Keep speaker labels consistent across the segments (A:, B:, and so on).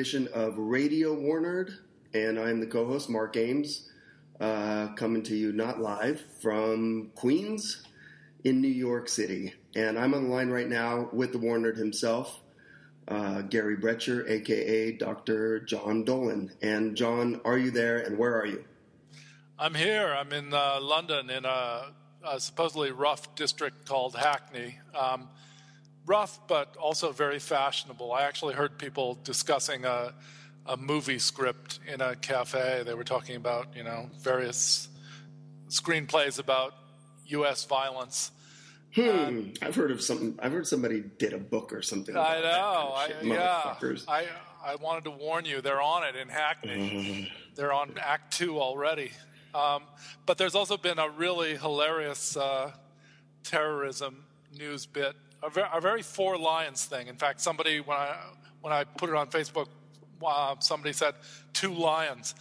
A: edition of Radio Warnerd, and I'm the co-host, Mark Ames, coming to you not live from Queens in New York City. And I'm on the line right now with the Warnerd himself, Gary Brecher, a.k.a. Dr. John Dolan. And John, are you there, and where are you?
B: I'm here. I'm in London in a supposedly rough district called Hackney. Rough, but also very fashionable. I actually heard people discussing a movie script in a cafe. They were talking about, various screenplays about U.S. violence.
A: I've heard somebody did a book or something.
B: I know.
A: Motherfuckers.
B: I wanted to warn you. They're on it in Hackney. They're on Act 2 already. But there's also been a really hilarious terrorism news bit. A very Four Lions thing. In fact, somebody, when I put it on Facebook, somebody said 2 lions.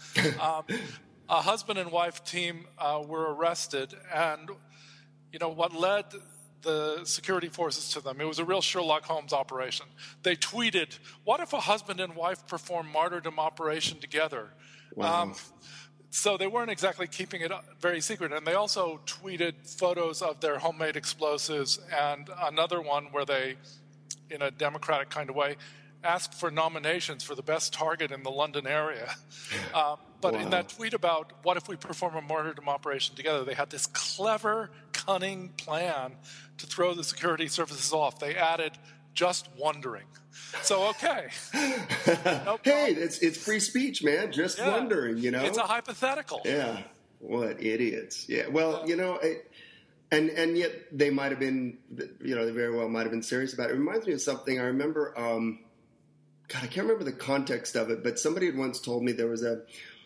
B: A husband and wife team were arrested, and what led the security forces to them, it was a real Sherlock Holmes operation. They tweeted, "What if a husband and wife perform martyrdom operation together?"
A: Wow.
B: So they weren't exactly keeping it very secret. And they also tweeted photos of their homemade explosives and another one where they, in a democratic kind of way, asked for nominations for the best target in the London area. But in that tweet about what if we perform a martyrdom operation together, they had this clever, cunning plan to throw the security services off. They added, "just wondering." So, okay.
A: Hey, it's free speech, man. Just wondering,
B: It's a hypothetical.
A: Yeah. What idiots. Yeah. Well, and yet they might have been, they very well might have been serious about it. It reminds me of something. I remember, I can't remember the context of it, but somebody had once told me there was a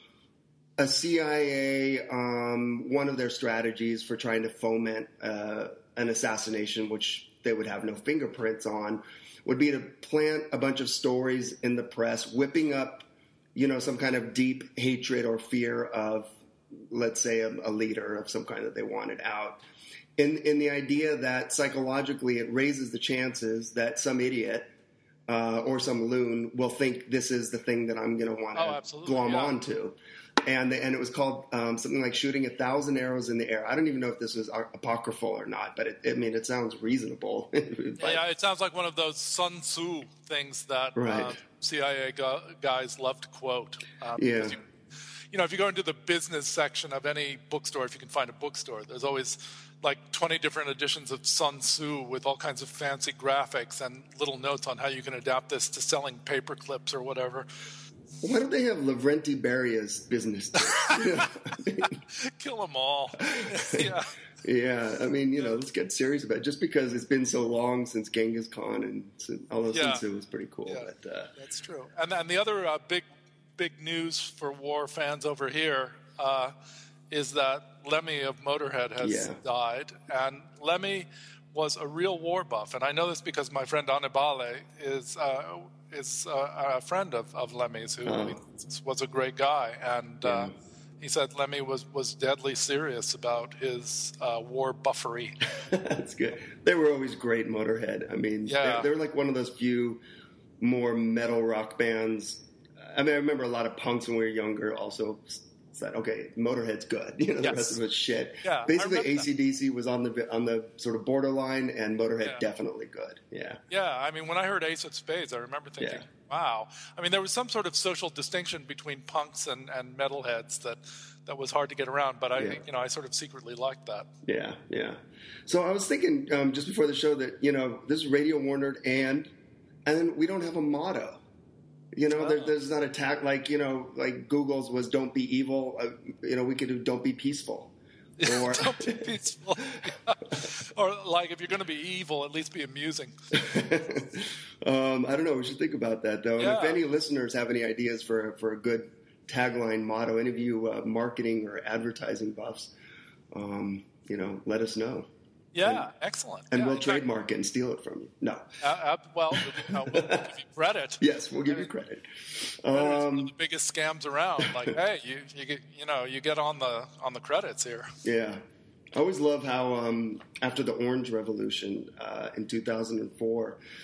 A: CIA, one of their strategies for trying to foment an assassination, which they would have no fingerprints on, would be to plant a bunch of stories in the press, whipping up, some kind of deep hatred or fear of, let's say, a leader of some kind that they wanted out. In the idea that psychologically it raises the chances that some idiot or some loon will think this is the thing that I'm going to want to glom onto. And it was called something like shooting 1,000 arrows in the air. I don't even know if this was apocryphal or not, but it sounds reasonable.
B: Yeah, it sounds like one of those Sun Tzu things that CIA guys love to quote. If you go into the business section of any bookstore, if you can find a bookstore, there's always like 20 different editions of Sun Tzu with all kinds of fancy graphics and little notes on how you can adapt this to selling paper clips or whatever.
A: Why don't they have Lavrenti Beria's business tips?
B: Kill them all. Yeah.
A: Yeah, let's get serious about it. Just because it's been so long since Genghis Khan and although Sun Tzu was pretty cool.
B: Yeah,
A: but,
B: that's true. And the other big news for war fans over here is that Lemmy of Motorhead has died. And Lemmy was a real war buff. And I know this because my friend Annibale is a friend of Lemmy's, who was a great guy. And he said Lemmy was deadly serious about his war buffery.
A: That's good. They were always great, Motorhead. They were like one of those few more metal rock bands. I remember a lot of punks when we were younger also said, okay, Motorhead's good. The rest of it's shit. Yeah, basically, AC/DC was on the sort of borderline, and Motorhead definitely good. Yeah.
B: Yeah, when I heard Ace of Spades, I remember thinking, wow. There was some sort of social distinction between punks and metalheads that was hard to get around, but I sort of secretly liked that.
A: Yeah, yeah. So I was thinking just before the show that, this is Radio Warnerd, and then we don't have a motto. There's not a tag like Google's was "Don't be evil." We could do "Don't be peaceful," or
B: "Don't be peaceful," or like if you're going to be evil, at least be amusing.
A: I don't know. We should think about that though. And if any listeners have any ideas for a good tagline motto, any of you marketing or advertising buffs, let us know.
B: Yeah, excellent.
A: And we'll trademark it and steal it from you. No.
B: We'll give you credit.
A: Yes, we'll give you credit.
B: It's one of the biggest scams around. Like, hey, you get on the credits here.
A: Yeah. I always love how after the Orange Revolution in 2004,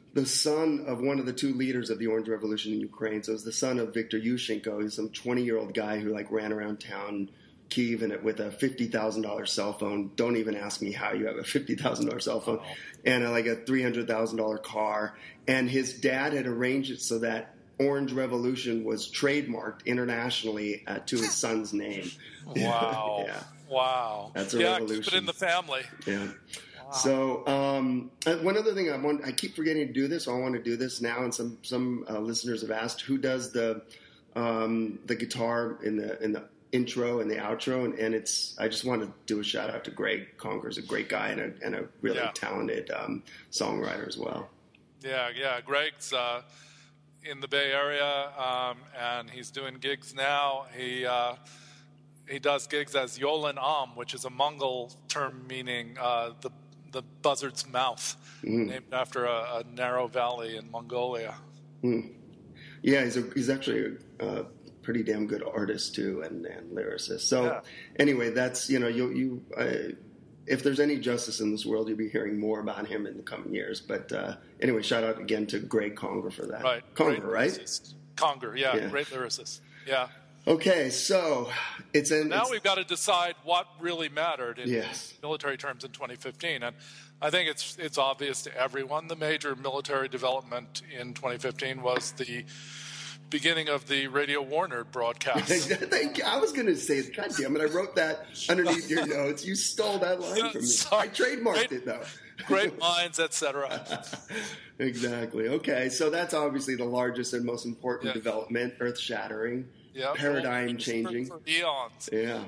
A: the son of one of the two leaders of the Orange Revolution in Ukraine. So it was the son of Viktor Yushchenko. He's some 20-year-old guy who like ran around town, Kyiv, and with a $50,000 cell phone. Don't even ask me how you have a $50,000 cell phone. And like a $300,000 car. And his dad had arranged it so that Orange Revolution was trademarked internationally to his son's name.
B: Wow.
A: Yeah.
B: Wow.
A: That's a revolution.
B: Keep it in the family.
A: Yeah. Wow. So one other thing I keep forgetting to do this. So I want to do this now. And some listeners have asked who does the guitar in the intro and the outro. And I just want to do a shout out to Greg Conger's a great guy and a really talented songwriter as well.
B: Yeah. Greg's in the Bay Area, and he's doing gigs now. He does gigs as Yolen Am, which is a Mongol term meaning the buzzard's mouth, named after a narrow valley in Mongolia.
A: Yeah, he's actually a pretty damn good artist too, and lyricist. So anyway, that's you if there's any justice in this world, you'll be hearing more about him in the coming years. But anyway, shout out again to Greg Conger for that.
B: Right,
A: Conger, right?
B: Conger, great lyricist. Yeah.
A: Okay, so
B: now we've got to decide what really mattered in military terms in 2015, and I think it's obvious to everyone. The major military development in 2015 was the beginning of the Radio Warner broadcast.
A: I was going to say, God damn it, I wrote that underneath your notes. You stole that line from me. I trademarked it, though.
B: Great minds, etc.
A: Exactly. Okay, so that's obviously the largest and most important development, earth-shattering, paradigm-changing.
B: For eons.
A: Yeah.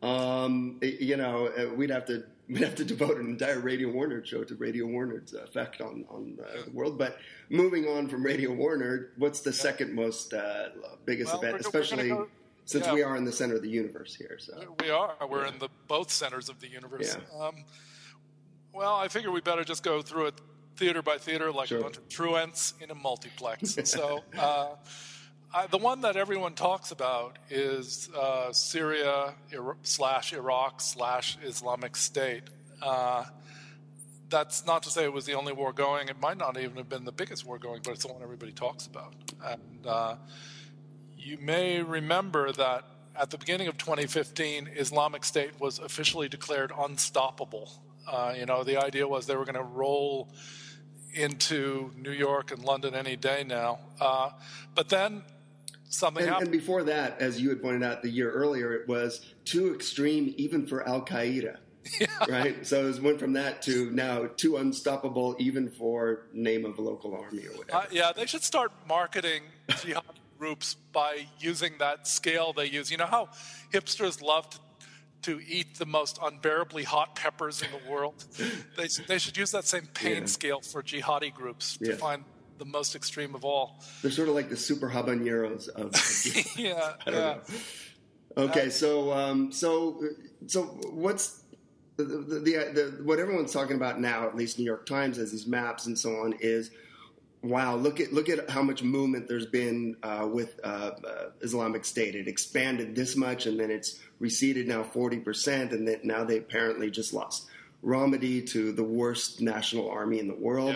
A: We'd have to devote an entire Radio Warner show to Radio Warner's effect on the world. But moving on from Radio Warner, what's the second most biggest event, especially since we are in the center of the universe here? So
B: we are. We're in both centers of the universe. Yeah. Well, I figure we better just go through it theater by theater like a bunch of truants in a multiplex. So the one that everyone talks about is Syria /Iraq /Islamic State. That's not to say it was the only war going. It might not even have been the biggest war going, but it's the one everybody talks about. And you may remember that at the beginning of 2015, Islamic State was officially declared unstoppable. The idea was they were going to roll into New York and London any day now. But then something happened. And
A: before that, as you had pointed out the year earlier, it was too extreme even for Al-Qaeda. Yeah. Right? So it went from that to now too unstoppable even for name of a local army or whatever.
B: They should start marketing jihad groups by using that scale they use. You know how hipsters love to eat the most unbearably hot peppers in the world? They should use that same pain scale for jihadi groups to find the most extreme of all.
A: They're sort of like the super habaneros of I don't know. Okay, so what's the what everyone's talking about now, at least New York Times has these maps and so on, is wow, look at how much movement there's been with Islamic State. It expanded this much, and then it's receded now 40%, and then now they apparently just lost Ramadi to the worst national army in the world.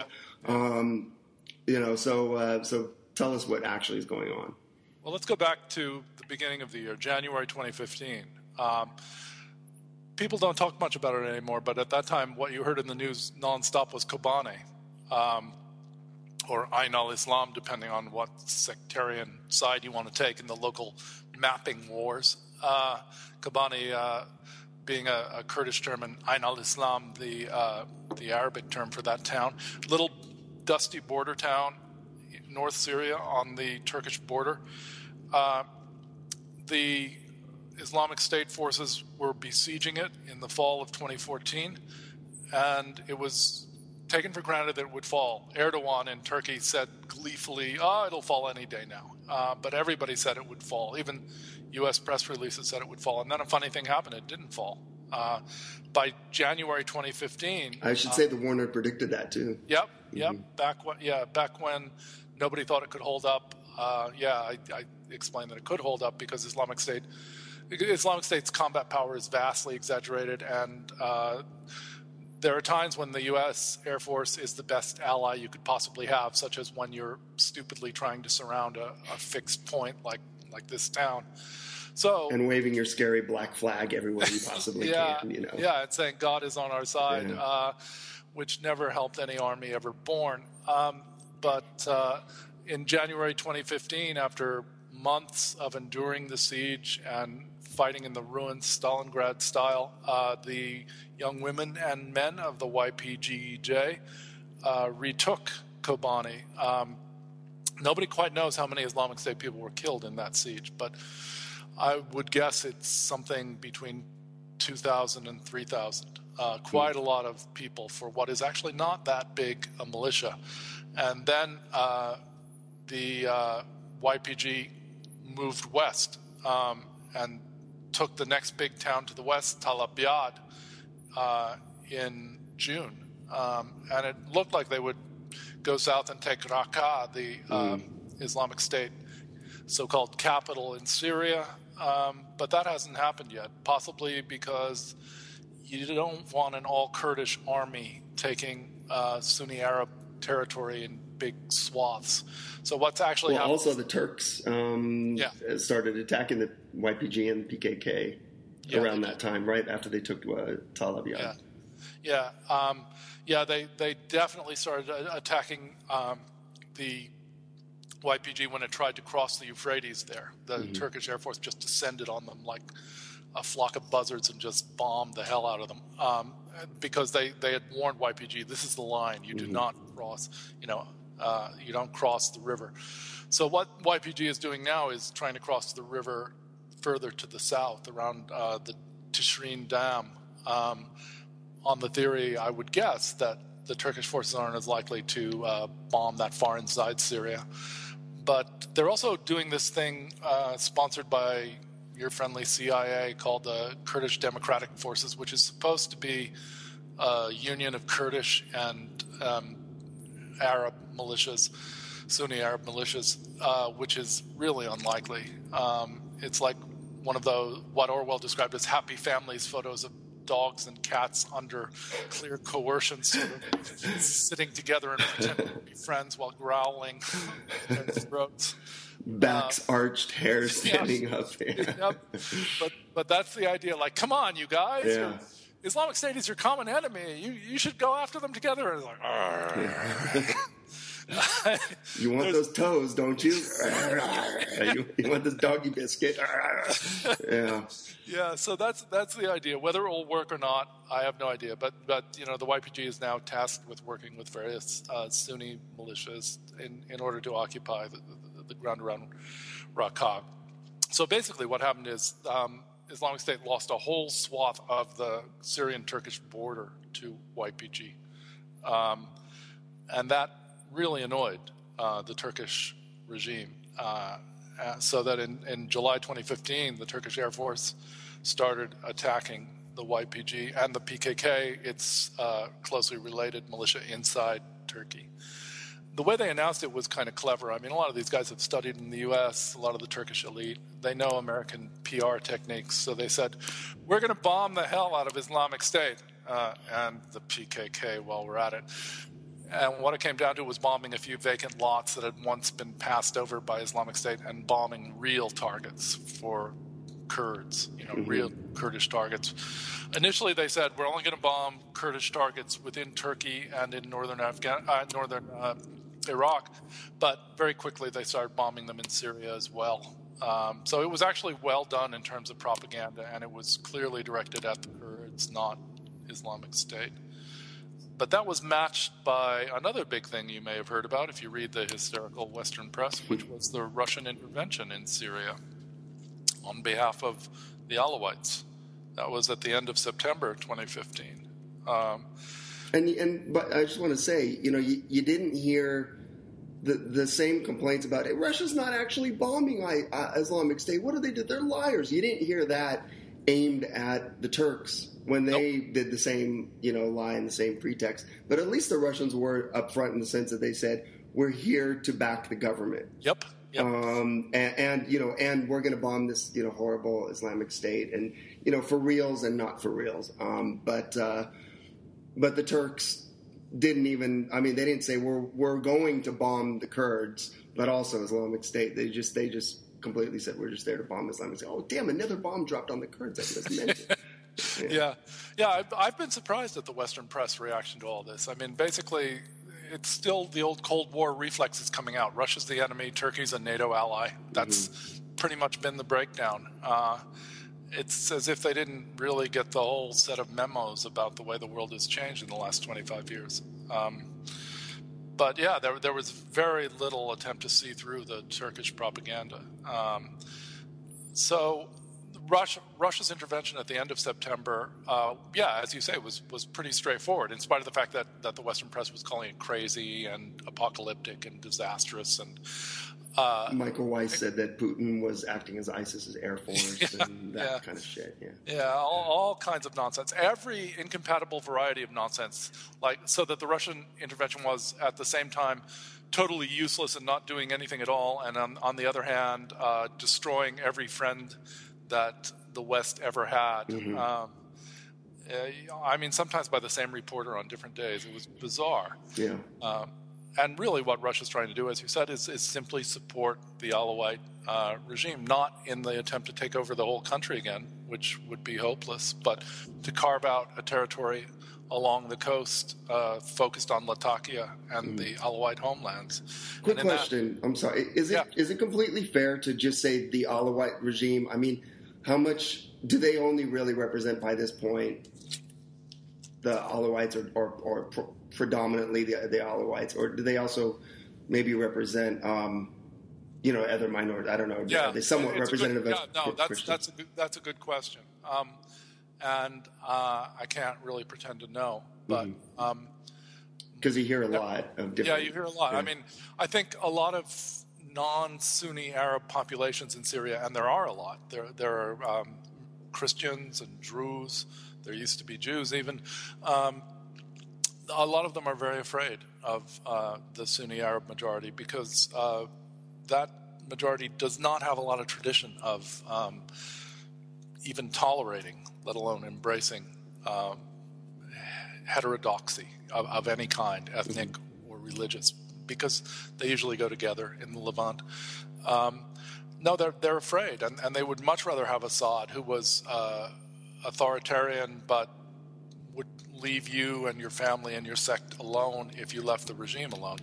A: So tell us what actually is going on.
B: Well, let's go back to the beginning of the year, January 2015. People don't talk much about it anymore, but at that time, what you heard in the news nonstop was Kobane. Or Ain al-Islam, depending on what sectarian side you want to take in the local mapping wars. Kobane being a Kurdish term, and Ain al-Islam, the Arabic term for that town. Little dusty border town, North Syria on the Turkish border. The Islamic State forces were besieging it in the fall of 2014, and it was taken for granted that it would fall. Erdogan in Turkey said gleefully, it'll fall any day now. But everybody said it would fall. Even U.S. press releases said it would fall. And then a funny thing happened. It didn't fall. By January 2015...
A: I should say the Warner predicted that, too.
B: Yep. Back when nobody thought it could hold up. I explained that it could hold up because Islamic State's combat power is vastly exaggerated, and there are times when the U.S. Air Force is the best ally you could possibly have, such as when you're stupidly trying to surround a fixed point like this town. So,
A: and waving your scary black flag everywhere you possibly can,
B: Yeah, and saying God is on our side, which never helped any army ever born. But in January 2015, after months of enduring the siege and fighting in the ruins, Stalingrad style, the young women and men of the YPG-EJ retook Kobani. Nobody quite knows how many Islamic State people were killed in that siege, but I would guess it's something between 2,000 and 3,000. Quite a lot of people for what is actually not that big a militia. And then the YPG moved west and took the next big town to the west, Tal Abyad, in June. And it looked like they would go south and take Raqqa, the Islamic State so-called capital in Syria. But that hasn't happened yet, possibly because you don't want an all-Kurdish army taking Sunni Arab territory in big swaths. So what's actually happened...
A: Also, the Turks started attacking the YPG and PKK around that time, right after they took Tal Abyad. They definitely started attacking the YPG when it tried to cross the Euphrates there. The Turkish Air Force just descended on them like a flock of buzzards and just bombed the hell out of them because they had warned YPG, this is the line, you do not cross, you don't cross the river. So what YPG is doing now is trying to cross the river further to the south around the Tishreen Dam on the theory, I would guess, that the Turkish forces aren't as likely to bomb that far inside Syria. But they're also doing this thing sponsored by your friendly CIA called the Kurdish Democratic Forces, which is supposed to be a union of Kurdish and Arab militias, Sunni Arab militias, which is really unlikely. It's like one of those, what Orwell described as happy families photos of dogs and cats under clear coercion, sort of sitting together and pretending to be friends while growling in their throats. Backs arched, hair standing up.
B: But that's the idea. Like, come on, you guys.
A: Yeah.
B: Islamic State is your common enemy. You should go after them together. And it's like,
A: you want those toes, don't you? You want this doggy biscuit?
B: Yeah, so that's the idea. Whether it will work or not, I have no idea. But the YPG is now tasked with working with various Sunni militias in order to occupy the ground around Raqqa. So basically what happened is Islamic State lost a whole swath of the Syrian-Turkish border to YPG. And that really annoyed the Turkish regime. So that in July 2015, the Turkish Air Force started attacking the YPG and the PKK, its closely related militia inside Turkey. The way they announced it was kind of clever. I mean, a lot of these guys have studied in the U.S., a lot of the Turkish elite. They know American PR techniques. So they said, we're going to bomb the hell out of Islamic State and the PKK while we're at it. And what it came down to was bombing a few vacant lots that had once been passed over by Islamic State and bombing real targets for Kurds, real Kurdish targets. Initially, they said, we're only going to bomb Kurdish targets within Turkey and in northern Iraq. But very quickly, they started bombing them in Syria as well. So it was actually well done in terms of propaganda, and it was clearly directed at the Kurds, not Islamic State. But that was matched by another big thing you may have heard about if you read the hysterical Western press, which was the Russian intervention in Syria on behalf of the Alawites. That was at the end of September 2015.
A: But I just want to say, you didn't hear the same complaints about it. Russia's not actually bombing Islamic State. What do they do? They're liars. You didn't hear that aimed at the Turks when they did the same, lie and the same pretext. But at least the Russians were upfront in the sense that they said, we're here to back the government.
B: Yep.
A: And we're going to bomb this, horrible Islamic State and, for reals and not for reals. But But the Turks didn't even, I mean, they didn't say we're going to bomb the Kurds, but also Islamic State. They just completely said we're just there to bomb Islamic State. Oh, damn, another bomb dropped on the Kurds. That was meant it.
B: Yeah. I've been surprised at the Western press reaction to all this. I mean, basically, it's still the old Cold War reflexes coming out. Russia's the enemy, Turkey's a NATO ally. That's pretty much been the breakdown. It's as if they didn't really get the whole set of memos about the way the world has changed in the last 25 years. But yeah, there was very little attempt to see through the Turkish propaganda. So Russia's intervention at the end of September, as you say, was pretty straightforward, in spite of the fact that the Western press was calling it crazy and apocalyptic and disastrous. And
A: Michael Weiss said that Putin was acting as ISIS's air force and that kind of shit.
B: All kinds of nonsense. Every incompatible variety of nonsense, so that the Russian intervention was at the same time totally useless and not doing anything at all, and on the other hand, destroying every friend that the West ever had. I mean, sometimes by the same reporter on different days. It was bizarre.
A: Yeah.
B: And really what Russia's trying to do, as you said, is simply support the Alawite regime, not in the attempt to take over the whole country again, which would be hopeless, but to carve out a territory along the coast focused on Latakia and the Alawite homelands.
A: Quick question. I'm sorry. Is it completely fair to just say the Alawite regime? I mean, how much do they only really represent by this point the Alawites or predominantly the Alawites, or do they also maybe represent other minorities? I don't know.
B: Yeah,
A: are they somewhat representative of
B: Christians? That's a good question. And I can't really pretend to know, but
A: because you hear a lot of different.
B: Yeah, you hear a lot. Yeah. I mean, I think a lot of non-Sunni Arab populations in Syria, and there are a lot. There are Christians and Druze. There used to be Jews even. A lot of them are very afraid of the Sunni Arab majority because that majority does not have a lot of tradition of even tolerating, let alone embracing, heterodoxy of any kind, ethnic or religious, because they usually go together in the Levant. No, they're afraid, and they would much rather have Assad, who was authoritarian but would leave you and your family and your sect alone if you left the regime alone.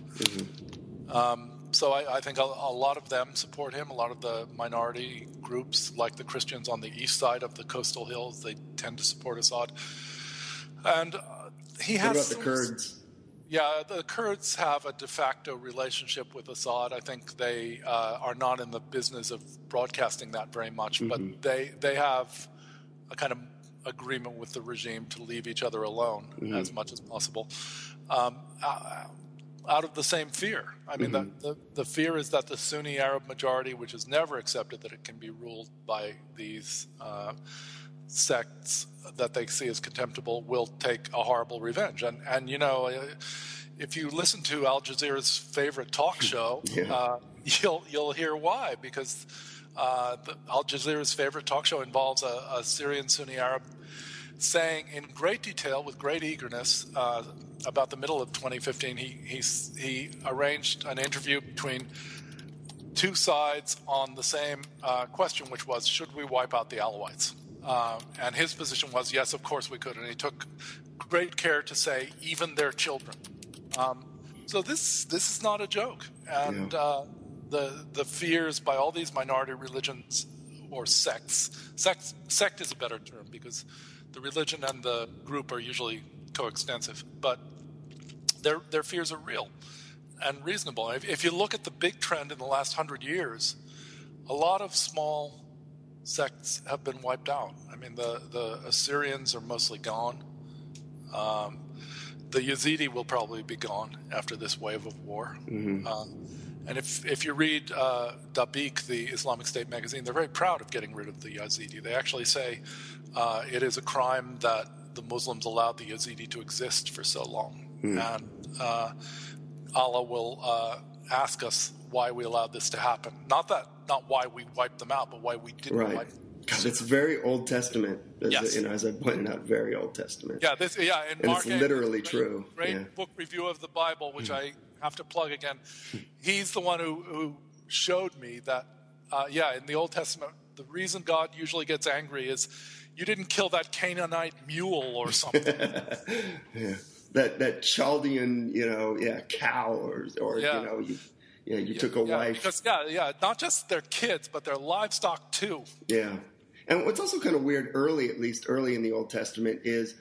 B: So I think a lot of them support him. A lot of the minority groups, like the Christians on the east side of the coastal hills, they tend to support Assad. And he has...
A: What about the Kurds?
B: Yeah, the Kurds have a de facto relationship with Assad. I think they are not in the business of broadcasting that very much, but they have a kind of agreement with the regime to leave each other alone as much as possible, out of the same fear. I mean, the fear is that the Sunni Arab majority, which has never accepted that it can be ruled by these sects that they see as contemptible, will take a horrible revenge. And you know, if you listen to Al Jazeera's favorite talk show, you'll hear why, because Al Jazeera's favorite talk show involves a Syrian Sunni Arab saying in great detail, with great eagerness, about the middle of 2015, he arranged an interview between two sides on the same question, which was, should we wipe out the Alawites? And his position was, yes, of course we could. And he took great care to say, even their children. So this is not a joke. And the fears by all these minority religions or sects, sect is a better term because the religion and the group are usually coextensive, but their fears are real and reasonable. If you look at the big trend in the last 100 years, a lot of small sects have been wiped out. I mean, the Assyrians are mostly gone. The Yazidi will probably be gone after this wave of war. And if you read Dabiq, the Islamic State magazine, they're very proud of getting rid of the Yazidi. They actually say it is a crime that the Muslims allowed the Yazidi to exist for so long. And Allah will ask us why we allowed this to happen. Not why we wiped them out, but why we didn't wipe them.
A: God, it's very Old Testament.
B: Yes.
A: As I pointed out, very Old Testament.
B: Yeah, and Mark
A: it's literally true.
B: Great book review of the Bible, which I have to plug again. He's the one who showed me that, in the Old Testament, the reason God usually gets angry is you didn't kill that Canaanite mule or something.
A: Yeah. That Chaldean, cow or you took a wife.
B: Because, not just their kids, but their livestock too.
A: Yeah. And what's also kind of weird, early in the Old Testament, is,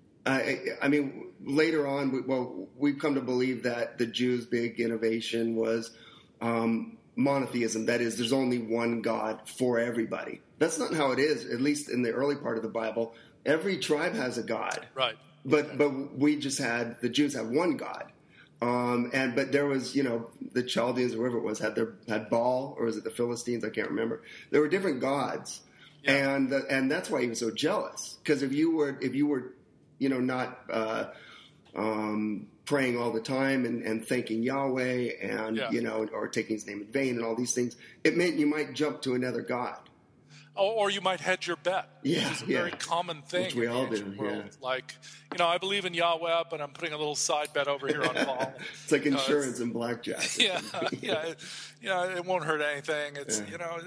A: later on, we've come to believe that the Jews' big innovation was monotheism. That is, there's only one God for everybody. That's not how it is, at least in the early part of the Bible. Every tribe has a God.
B: Right.
A: But the Jews have one God. But there was, the Chaldeans or whoever it was had Baal, or was it the Philistines? I can't remember. There were different gods. Yeah. And that's why he was so jealous. Because if you were, not praying all the time and thanking Yahweh and or taking his name in vain and all these things, it meant you might jump to another god.
B: Or you might hedge your bet.
A: Yeah,
B: which is a very common thing.
A: Which we all do.
B: World.
A: Yeah.
B: Like, I believe in Yahweh, but I'm putting a little side bet over here on Baal.
A: It's like insurance and blackjack.
B: Yeah. It won't hurt anything. It's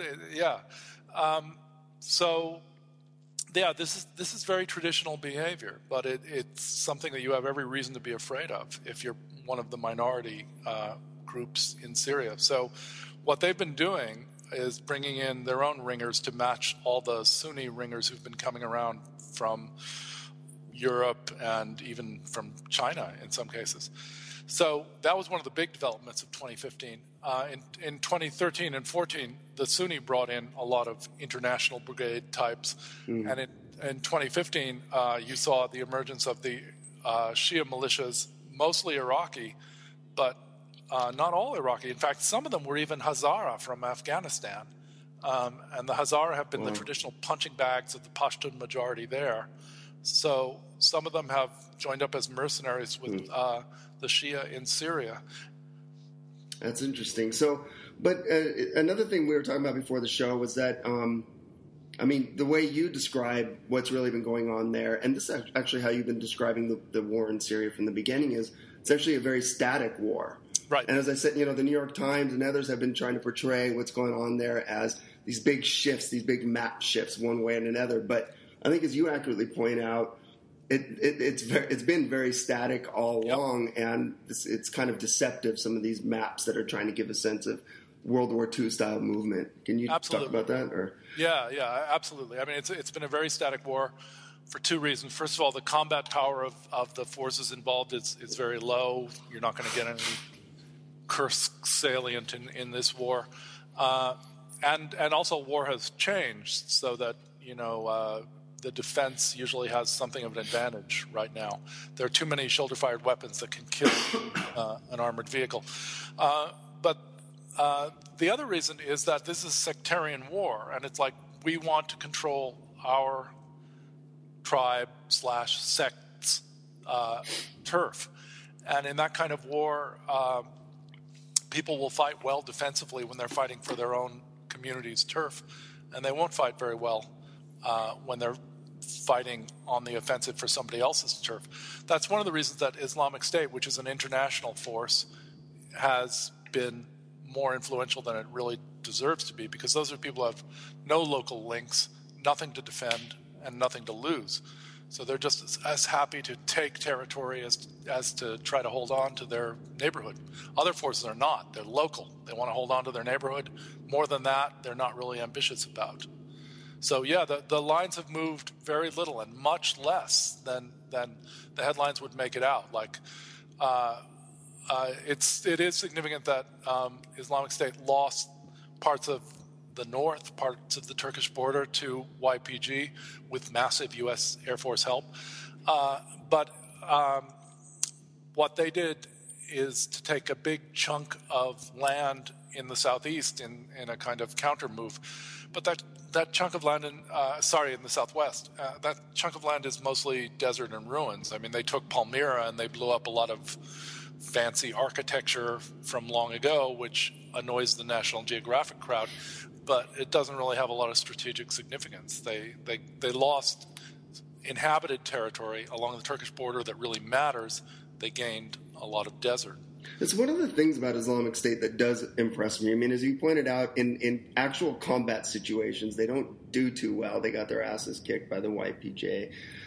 B: this is very traditional behavior, but it's something that you have every reason to be afraid of if you're one of the minority groups in Syria. So what they've been doing is bringing in their own ringers to match all the Sunni ringers who've been coming around from Europe and even from China in some cases. So that was one of the big developments of 2015. In 2013 and 14, the Sunni brought in a lot of international brigade types. And in 2015, you saw the emergence of the Shia militias, mostly Iraqi, but not all Iraqi. In fact, some of them were even Hazara from Afghanistan. And the Hazara have been the traditional punching bags of the Pashtun majority there. So some of them have joined up as mercenaries with the Shia in Syria.
A: That's interesting. So, but another thing we were talking about before the show was that, the way you describe what's really been going on there, and this is actually how you've been describing the war in Syria from the beginning, is it's actually a very static war.
B: Right.
A: And as I said, the New York Times and others have been trying to portray what's going on there as these big shifts, these big map shifts one way and another. But I think, as you accurately point out, it's been very static all along, and it's kind of deceptive, some of these maps that are trying to give a sense of World War II style movement. Can you talk about that? Or?
B: Yeah, absolutely. It's been a very static war for two reasons. First of all, the combat power of the forces involved is very low. You're not going to get any Kursk salient in this war. And also war has changed so that, the defense usually has something of an advantage right now. There are too many shoulder-fired weapons that can kill an armored vehicle. But the other reason is that this is a sectarian war, and it's like we want to control our tribe/sect's turf. And in that kind of war, people will fight well defensively when they're fighting for their own community's turf, and they won't fight very well when they're fighting on the offensive for somebody else's turf. That's one of the reasons that Islamic State, which is an international force, has been more influential than it really deserves to be, because those are people who have no local links, nothing to defend, and nothing to lose. So they're just as happy to take territory as to try to hold on to their neighborhood. Other forces are not. They're local. They want to hold on to their neighborhood. More than that, they're not really ambitious about. So, the lines have moved very little, and much less than the headlines would make it out. Like, it is significant that Islamic State lost parts of the north, parts of the Turkish border to YPG with massive U.S. Air Force help. But what they did is to take a big chunk of land in the southeast in a kind of counter move. But that chunk of land in the southwest, that chunk of land is mostly desert and ruins. They took Palmyra and they blew up a lot of fancy architecture from long ago, which annoys the National Geographic crowd. but it doesn't really have a lot of strategic significance. They lost inhabited territory along the Turkish border that really matters. They gained a lot of desert.
A: It's one of the things about Islamic State that does impress me. I mean, as you pointed out, in actual combat situations, they don't do too well. They got their asses kicked by the YPG,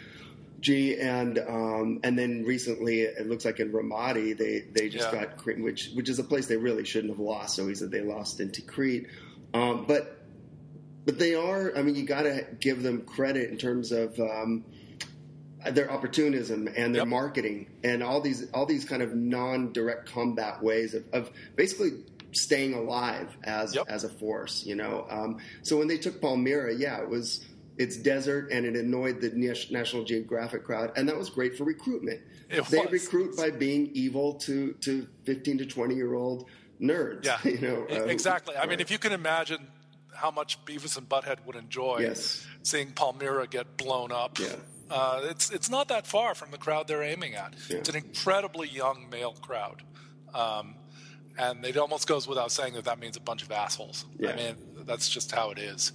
A: and then recently, it looks like in Ramadi, they just got Crete, which is a place they really shouldn't have lost. So he said they lost into Crete, but they are. I mean, you got to give them credit in terms of their opportunism and their marketing and all these kind of non-direct combat ways of basically staying alive as a force, you know. So when they took Palmyra, it's desert and it annoyed the National Geographic crowd, and that was great for recruitment. They recruit by being evil to 15 to 20-year-old nerds. Yeah,
B: you know, exactly. I mean, if you can imagine how much Beavis and Butthead would enjoy seeing Palmyra get blown up. Yeah. It's not that far from the crowd they're aiming at. Yeah. It's an incredibly young male crowd. And it almost goes without saying that means a bunch of assholes. Yeah. I mean, that's just how it is.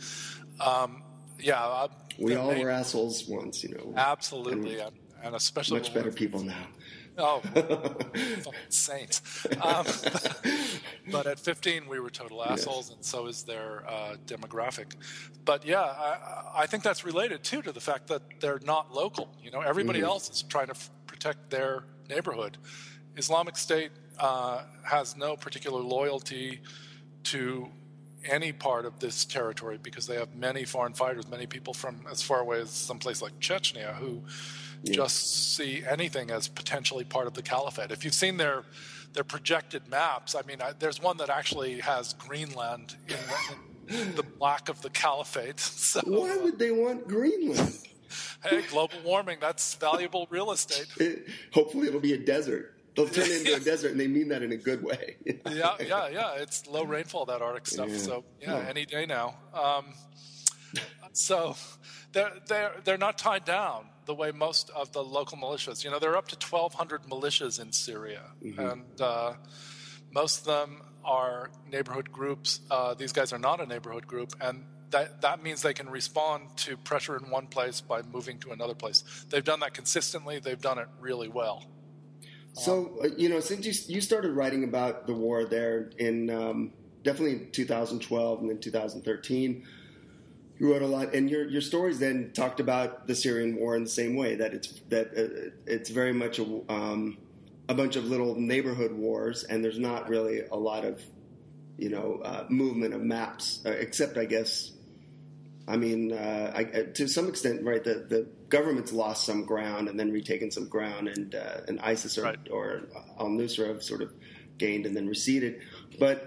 A: We all were assholes once, you know.
B: Absolutely. And especially
A: much better people now.
B: Oh, saints. But at 15, we were total assholes, and so is their demographic. But I think that's related, too, to the fact that they're not local. You know, everybody else is trying to protect their neighborhood. Islamic State has no particular loyalty to any part of this territory because they have many foreign fighters, many people from as far away as someplace like Chechnya who just see anything as potentially part of the caliphate. If you've seen their projected maps, I mean, there's one that actually has Greenland in the black of the caliphate. So,
A: why would they want Greenland?
B: Hey, global warming, that's valuable real estate.
A: Hopefully it'll be a desert. They'll turn into a desert, and they mean that in a good way.
B: Yeah. It's low rainfall, that Arctic stuff. So, any day now. So they're not tied down the way most of the local militias. You know, there are up to 1,200 militias in Syria, and most of them are neighborhood groups. These guys are not a neighborhood group, and that means they can respond to pressure in one place by moving to another place. They've done that consistently. They've done it really well.
A: So, since you started writing about the war there in definitely in 2012 and then 2013, you wrote a lot, and your stories then talked about the Syrian war in the same way, that it's very much a bunch of little neighborhood wars, and there's not really a lot of movement of maps, except I guess. I mean, to some extent, right? The government's lost some ground and then retaken some ground, and ISIS or al-Nusra have sort of gained and then receded. But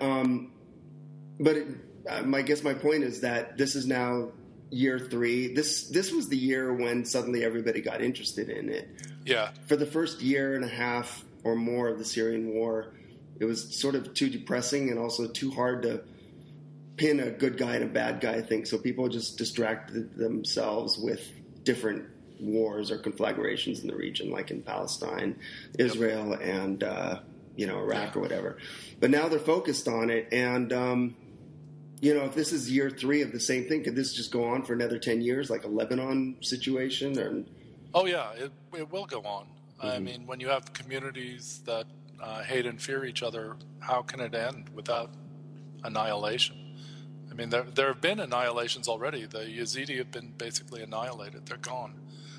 A: I guess my point is that this is now year 3. This was the year when suddenly everybody got interested in it.
B: Yeah.
A: For the first year and a half or more of the Syrian war, it was sort of too depressing and also too hard to pin a good guy and a bad guy, I think. So people just distracted themselves with different wars or conflagrations in the region, like in Palestine, Israel, and Iraq or whatever. But now they're focused on it, and if this is year 3 of the same thing, could this just go on for another 10 years, like a Lebanon situation?
B: It will go on. I mean, when you have communities that hate and fear each other, how can it end without annihilation? I mean, there have been annihilations already. The Yazidi have been basically annihilated. They're gone.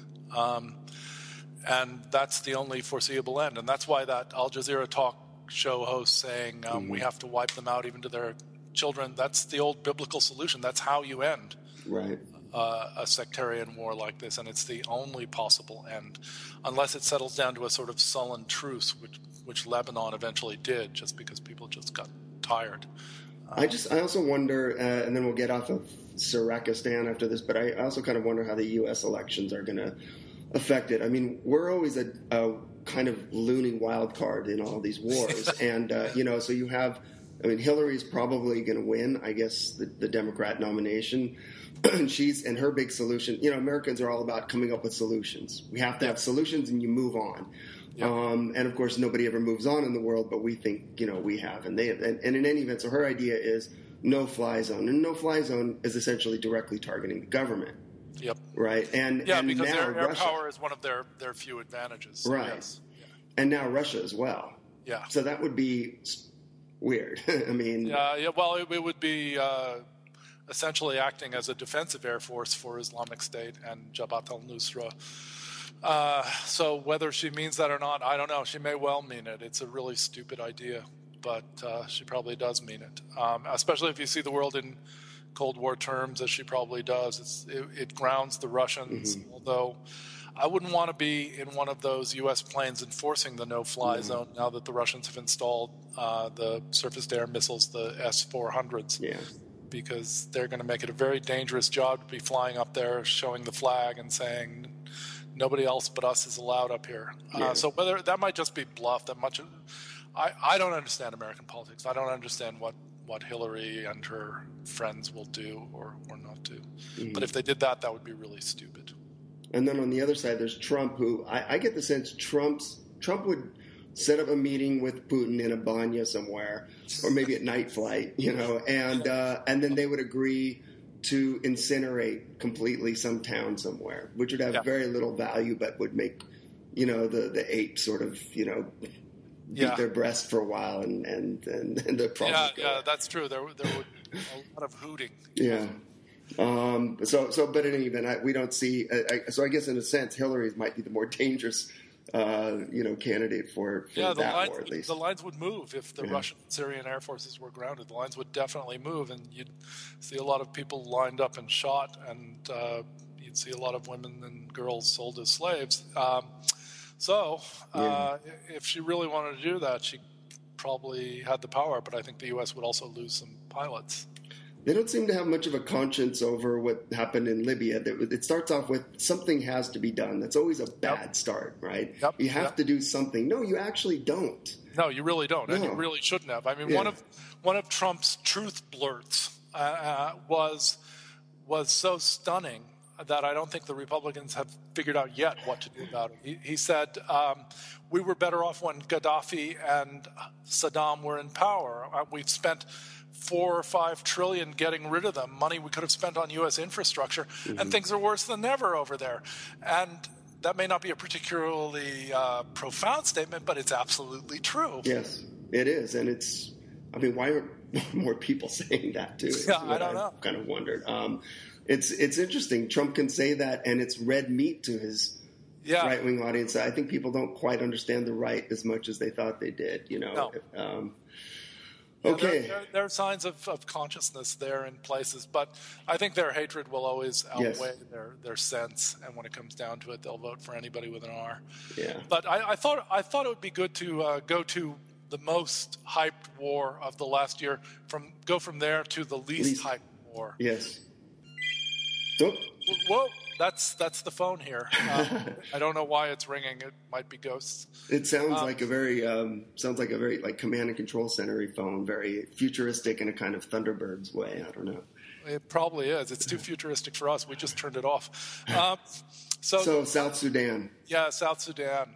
B: And that's the only foreseeable end. And that's why that Al Jazeera talk show host saying we have to wipe them out even to their children, that's the old biblical solution. That's how you end a sectarian war like this. And it's the only possible end, unless it settles down to a sort of sullen truce, which Lebanon eventually did, just because people just got tired.
A: I also wonder, and then we'll get off of Syrakistan after this, but I also kind of wonder how the U.S. elections are going to affect it. I mean, we're always a kind of loony wild card in all these wars. And, so you have, Hillary's probably going to win, I guess, the Democrat nomination. And her big solution, Americans are all about coming up with solutions. We have to have solutions and you move on. Yep. And of course, nobody ever moves on in the world, but we think, we have. And they have. And in any event, so her idea is no-fly zone. And no-fly zone is essentially directly targeting the government.
B: Yep.
A: Right. And
B: because
A: now
B: air
A: Russia,
B: power is one of their few advantages.
A: Right.
B: Yes. Yeah.
A: And now Russia as well.
B: Yeah.
A: So that would be weird. I mean.
B: Yeah. Well, it would be essentially acting as a defensive air force for Islamic State and Jabhat al-Nusra. So whether she means that or not, I don't know. She may well mean it. It's a really stupid idea, but she probably does mean it. Especially if you see the world in Cold War terms, as she probably does. It grounds the Russians, although I wouldn't want to be in one of those U.S. planes enforcing the no-fly zone now that the Russians have installed the surface-to-air missiles, the S-400s.
A: Yeah.
B: Because they're going to make it a very dangerous job to be flying up there, showing the flag and saying nobody else but us is allowed up here. So whether that might just be bluff, I don't understand American politics. I don't understand what Hillary and her friends will do or not do. But if they did that would be really stupid.
A: And then on the other side, there's Trump, who I get the sense Trump would set up a meeting with Putin in a banya somewhere, or maybe at night flight, and then they would agree to incinerate completely some town somewhere, which would have very little value, but would make, the ape sort of, beat their breast for a while, and the problem.
B: Yeah, that's true. There would be a lot of hooting.
A: Yeah. But in any event, we don't see. So I guess in a sense, Hillary might be the more dangerous, candidate for that war at least.
B: The lines would move if the Russian and Syrian air forces were grounded. The lines would definitely move, and you'd see a lot of people lined up and shot, and you'd see a lot of women and girls sold as slaves. If she really wanted to do that, she probably had the power, but I think the U.S. would also lose some pilots.
A: They don't seem to have much of a conscience over what happened in Libya. It starts off with something has to be done. That's always a bad start, right?
B: Yep.
A: You have to do something. No, you actually don't.
B: No, you really don't, and you really shouldn't have. I mean, one of Trump's truth blurts was so stunning that I don't think the Republicans have figured out yet what to do about it. He said, we were better off when Gaddafi and Saddam were in power. We've spent $4 or $5 trillion getting rid of them, money we could have spent on U.S. infrastructure, and things are worse than ever over there. And that may not be a particularly profound statement, but it's absolutely true.
A: Yes, it is. And why aren't more people saying that too?
B: Yeah, I don't know.
A: I've kind of wondered. It's interesting. Trump can say that, and it's red meat to his right-wing audience. I think people don't quite understand the right as much as they thought they did.
B: No.
A: Okay.
B: There are signs of consciousness there in places, but I think their hatred will always outweigh their sense, and when it comes down to it, they'll vote for anybody with an R. Yeah. But I thought it would be good to go to the most hyped war of the last year, go from there to the least hyped war.
A: Yes.
B: Whoa. That's the phone here. I don't know why it's ringing. It might be ghosts.
A: It sounds like a very like command and control center phone, very futuristic in a kind of Thunderbirds way. I don't know.
B: It probably is. It's too futuristic for us. We just turned it off.
A: So South Sudan.
B: Yeah, South Sudan.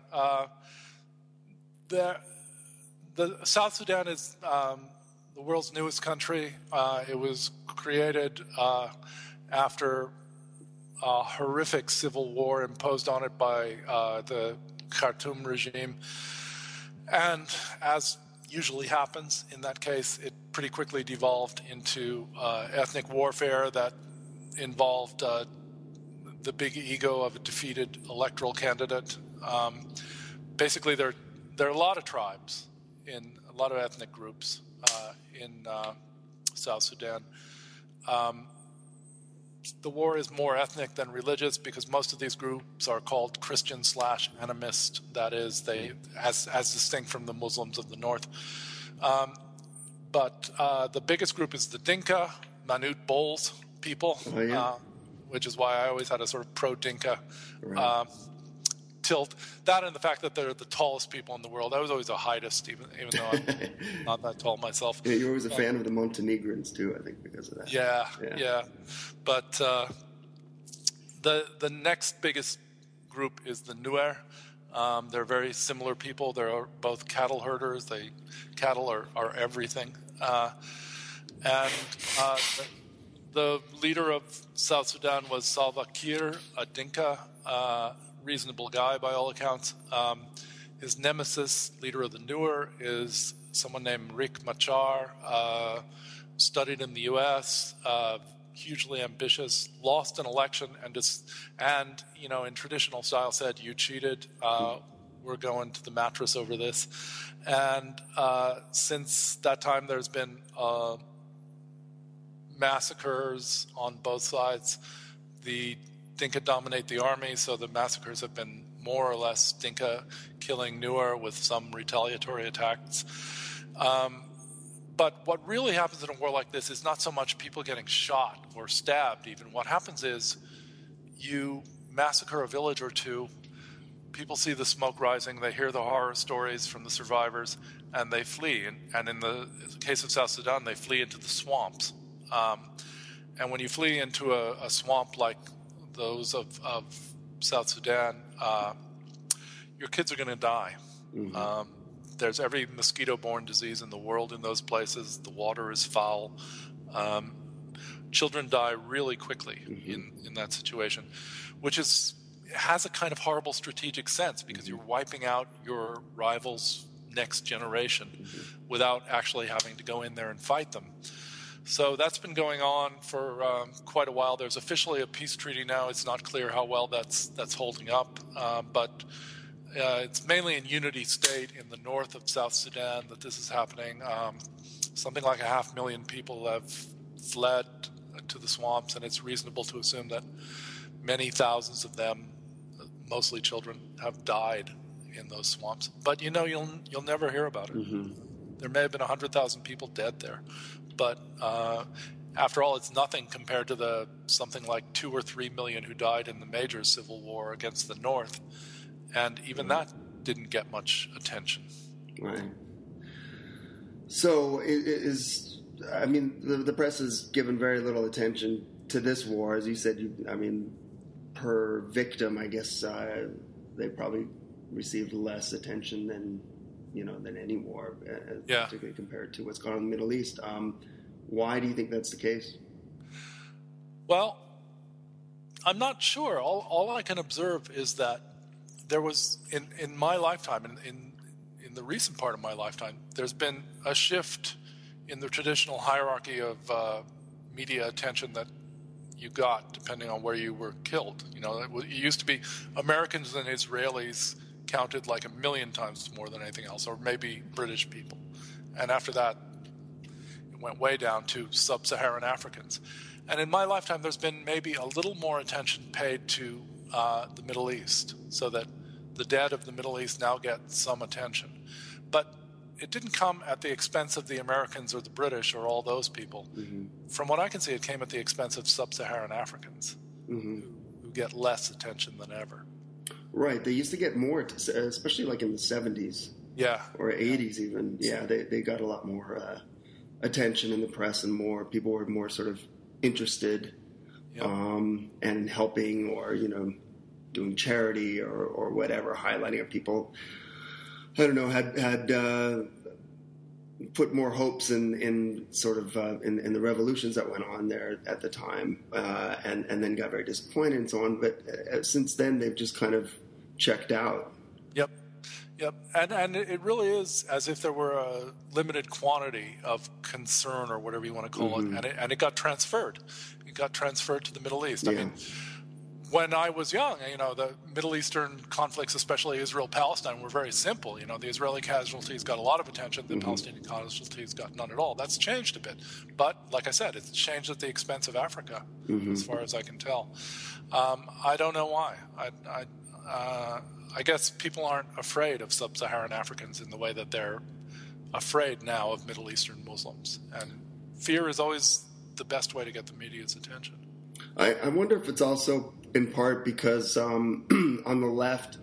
B: The South Sudan is the world's newest country. It was created after a horrific civil war imposed on it by the Khartoum regime. And as usually happens in that case, it pretty quickly devolved into ethnic warfare that involved the big ego of a defeated electoral candidate. Basically, there are a lot of tribes, a lot of ethnic groups in South Sudan. The war is more ethnic than religious because most of these groups are called Christian/animist. That is, as distinct from the Muslims of the north. But the biggest group is the Dinka, Manute Bol's people, which is why I always had a sort of pro-Dinka tilt. That and the fact that they're the tallest people in the world. I was always a heightist, even though I'm not that tall myself.
A: Yeah, you're always a fan of the Montenegrins too, I think, because of that.
B: Yeah. But the next biggest group is the Nuer. They're very similar people. They're both cattle herders. Cattle are everything. And the leader of South Sudan was Salva Kiir, a Dinka, reasonable guy by all accounts. His nemesis, leader of the Nuer, is someone named Riek Machar, studied in the U.S., hugely ambitious, lost an election, and in traditional style said, "You cheated. We're going to the mattress over this." And since that time, there's been massacres on both sides. The Dinka dominate the army, so the massacres have been more or less Dinka killing Nuer with some retaliatory attacks. But what really happens in a war like this is not so much people getting shot or stabbed even. What happens is you massacre a village or two, people see the smoke rising, they hear the horror stories from the survivors, and they flee. And in the case of South Sudan, they flee into the swamps. And when you flee into a swamp like those of South Sudan, your kids are going to die. Mm-hmm. There's every mosquito-borne disease in the world in those places. The water is foul. Children die really quickly in that situation, which has a kind of horrible strategic sense because you're wiping out your rival's next generation without actually having to go in there and fight them. So that's been going on for quite a while. There's officially a peace treaty now. It's not clear how well that's holding up, but it's mainly in Unity State in the north of South Sudan that this is happening. Something like 500,000 people have fled to the swamps, and it's reasonable to assume that many thousands of them, mostly children, have died in those swamps. But you'll never hear about it. Mm-hmm. There may have been 100,000 people dead there, but after all, it's nothing compared to the something like 2 or 3 million who died in the major civil war against the North. And even that didn't get much attention.
A: Right. So the press has given very little attention to this war. As you said, per victim, I guess they probably received less attention than any war, particularly compared to what's going on in the Middle East. Why do you think that's the case?
B: Well, I'm not sure. All I can observe is that there was, in my lifetime, in the recent part of my lifetime, there's been a shift in the traditional hierarchy of media attention that you got depending on where you were killed. It used to be Americans and Israelis counted like 1 million times more than anything else, or maybe British people. And after that, it went way down to sub-Saharan Africans. And in my lifetime, there's been maybe a little more attention paid to the Middle East, so that the dead of the Middle East now get some attention. But it didn't come at the expense of the Americans or the British or all those people. Mm-hmm. From what I can see, it came at the expense of sub-Saharan Africans who get less attention than ever. Right.
A: They used to get more, especially like in the 70s.
B: Yeah.
A: Or 80s even. Yeah, they got a lot more attention in the press, and more people were more sort of interested and helping, or, doing charity or whatever, highlighting of people, I don't know, had put more hopes in sort of in the revolutions that went on there at the time, and then got very disappointed and so on. But since then, they've just kind of checked out.
B: Yep. And it really is as if there were a limited quantity of concern, or whatever you want to call it, and it got transferred. It got transferred to the Middle East. Yeah. I mean, when I was young, the Middle Eastern conflicts, especially Israel-Palestine, were very simple. The Israeli casualties got a lot of attention. The Palestinian casualties got none at all. That's changed a bit. But, like I said, it's changed at the expense of Africa, as far as I can tell. I don't know why. I guess people aren't afraid of sub-Saharan Africans in the way that they're afraid now of Middle Eastern Muslims. And fear is always the best way to get the media's attention.
A: I wonder if it's also in part because on the left,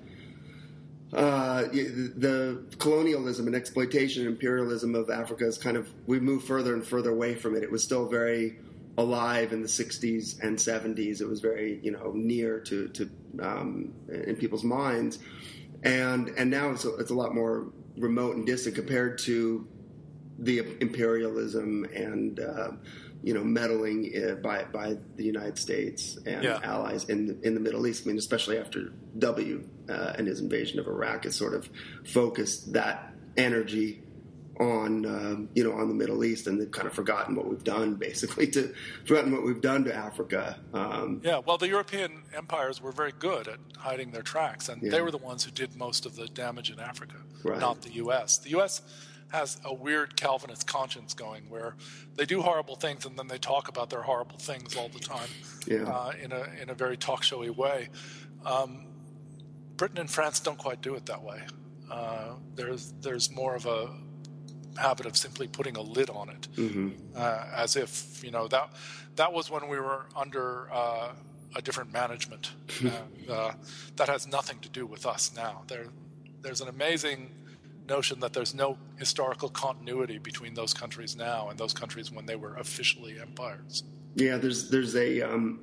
A: the colonialism and exploitation and imperialism of Africa is we move further and further away from it. It was still very alive in the 60s and 70s. It was very, near to in people's minds. And now it's a lot more remote and distant compared to the imperialism and meddling by the United States and allies in the Middle East. I mean, especially after W and his invasion of Iraq, has sort of focused that energy on on the Middle East, and they've kind of forgotten what we've done to Africa.
B: Well, the European empires were very good at hiding their tracks, and they were the ones who did most of the damage in Africa, not the U.S. The U.S. has a weird Calvinist conscience going, where they do horrible things and then they talk about their horrible things all the time in a very talk showy way. Britain and France don't quite do it that way. There's more of a habit of simply putting a lid on it, as if that was when we were under a different management. That has nothing to do with us now. There's an amazing notion that there's no historical continuity between those countries now and those countries when they were officially empires.
A: Yeah, there's an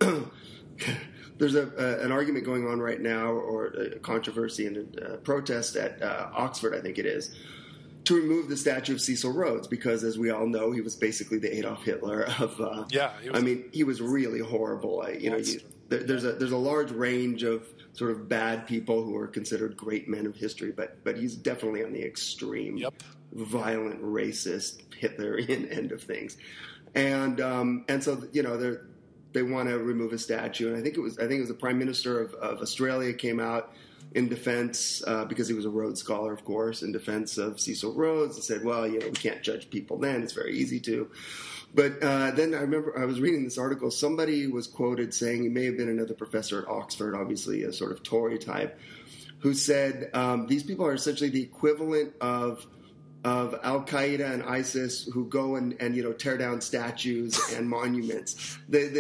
A: argument going on right now, or a controversy and a protest at Oxford, I think it is, to remove the statue of Cecil Rhodes, because, as we all know, he was basically the Adolf Hitler of. He was really horrible. There's a large range of sort of bad people who are considered great men of history, but he's definitely on the extreme, violent, racist, Hitlerian end of things, and so they want to remove his statue, and I think it was the Prime Minister of Australia came out in defense, because he was a Rhodes Scholar, of course, in defense of Cecil Rhodes, and said, well, we can't judge people then. It's very easy to. But then I remember I was reading this article. Somebody was quoted saying, it may have been another professor at Oxford, obviously a sort of Tory type, who said these people are essentially the equivalent of Al-Qaeda and ISIS, who go and tear down statues and monuments.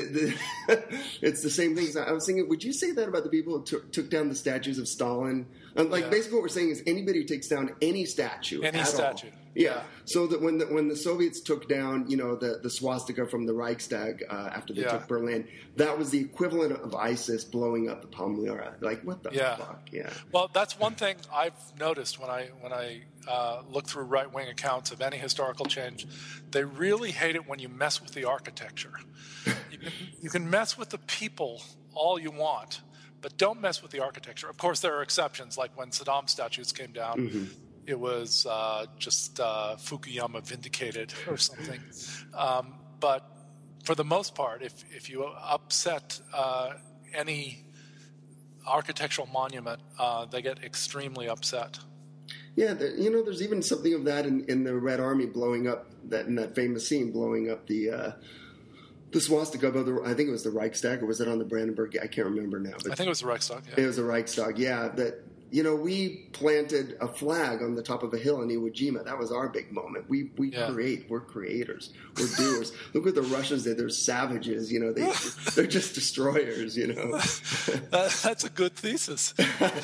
A: It's the same thing. I was thinking, would you say that about the people who took down the statues of Stalin? Basically what we're saying is anybody who takes down any statue all. Yeah. So that when the Soviets took down, the swastika from the Reichstag after they took Berlin, that was the equivalent of ISIS blowing up the Palmyra. Like, what the fuck? Yeah.
B: Well, that's one thing I've noticed when I look through right-wing accounts of any historical change. They really hate it when you mess with the architecture. You can mess with the people all you want, but don't mess with the architecture. Of course, there are exceptions, like when Saddam statues came down. It was just Fukuyama vindicated or something. But for the most part, if you upset any architectural monument, they get extremely upset.
A: Yeah, there's even something of that in the Red Army blowing up, in that famous scene, blowing up the swastika above I think it was the Reichstag, or was it on the Brandenburg? I can't remember now. But
B: I think it was the Reichstag.
A: Yeah. It was the Reichstag, yeah. That we planted a flag on the top of a hill in Iwo Jima. That was our big moment. We create. We're creators. We're doers. Look what the Russians did. They're savages. They're just destroyers.
B: That's a good thesis.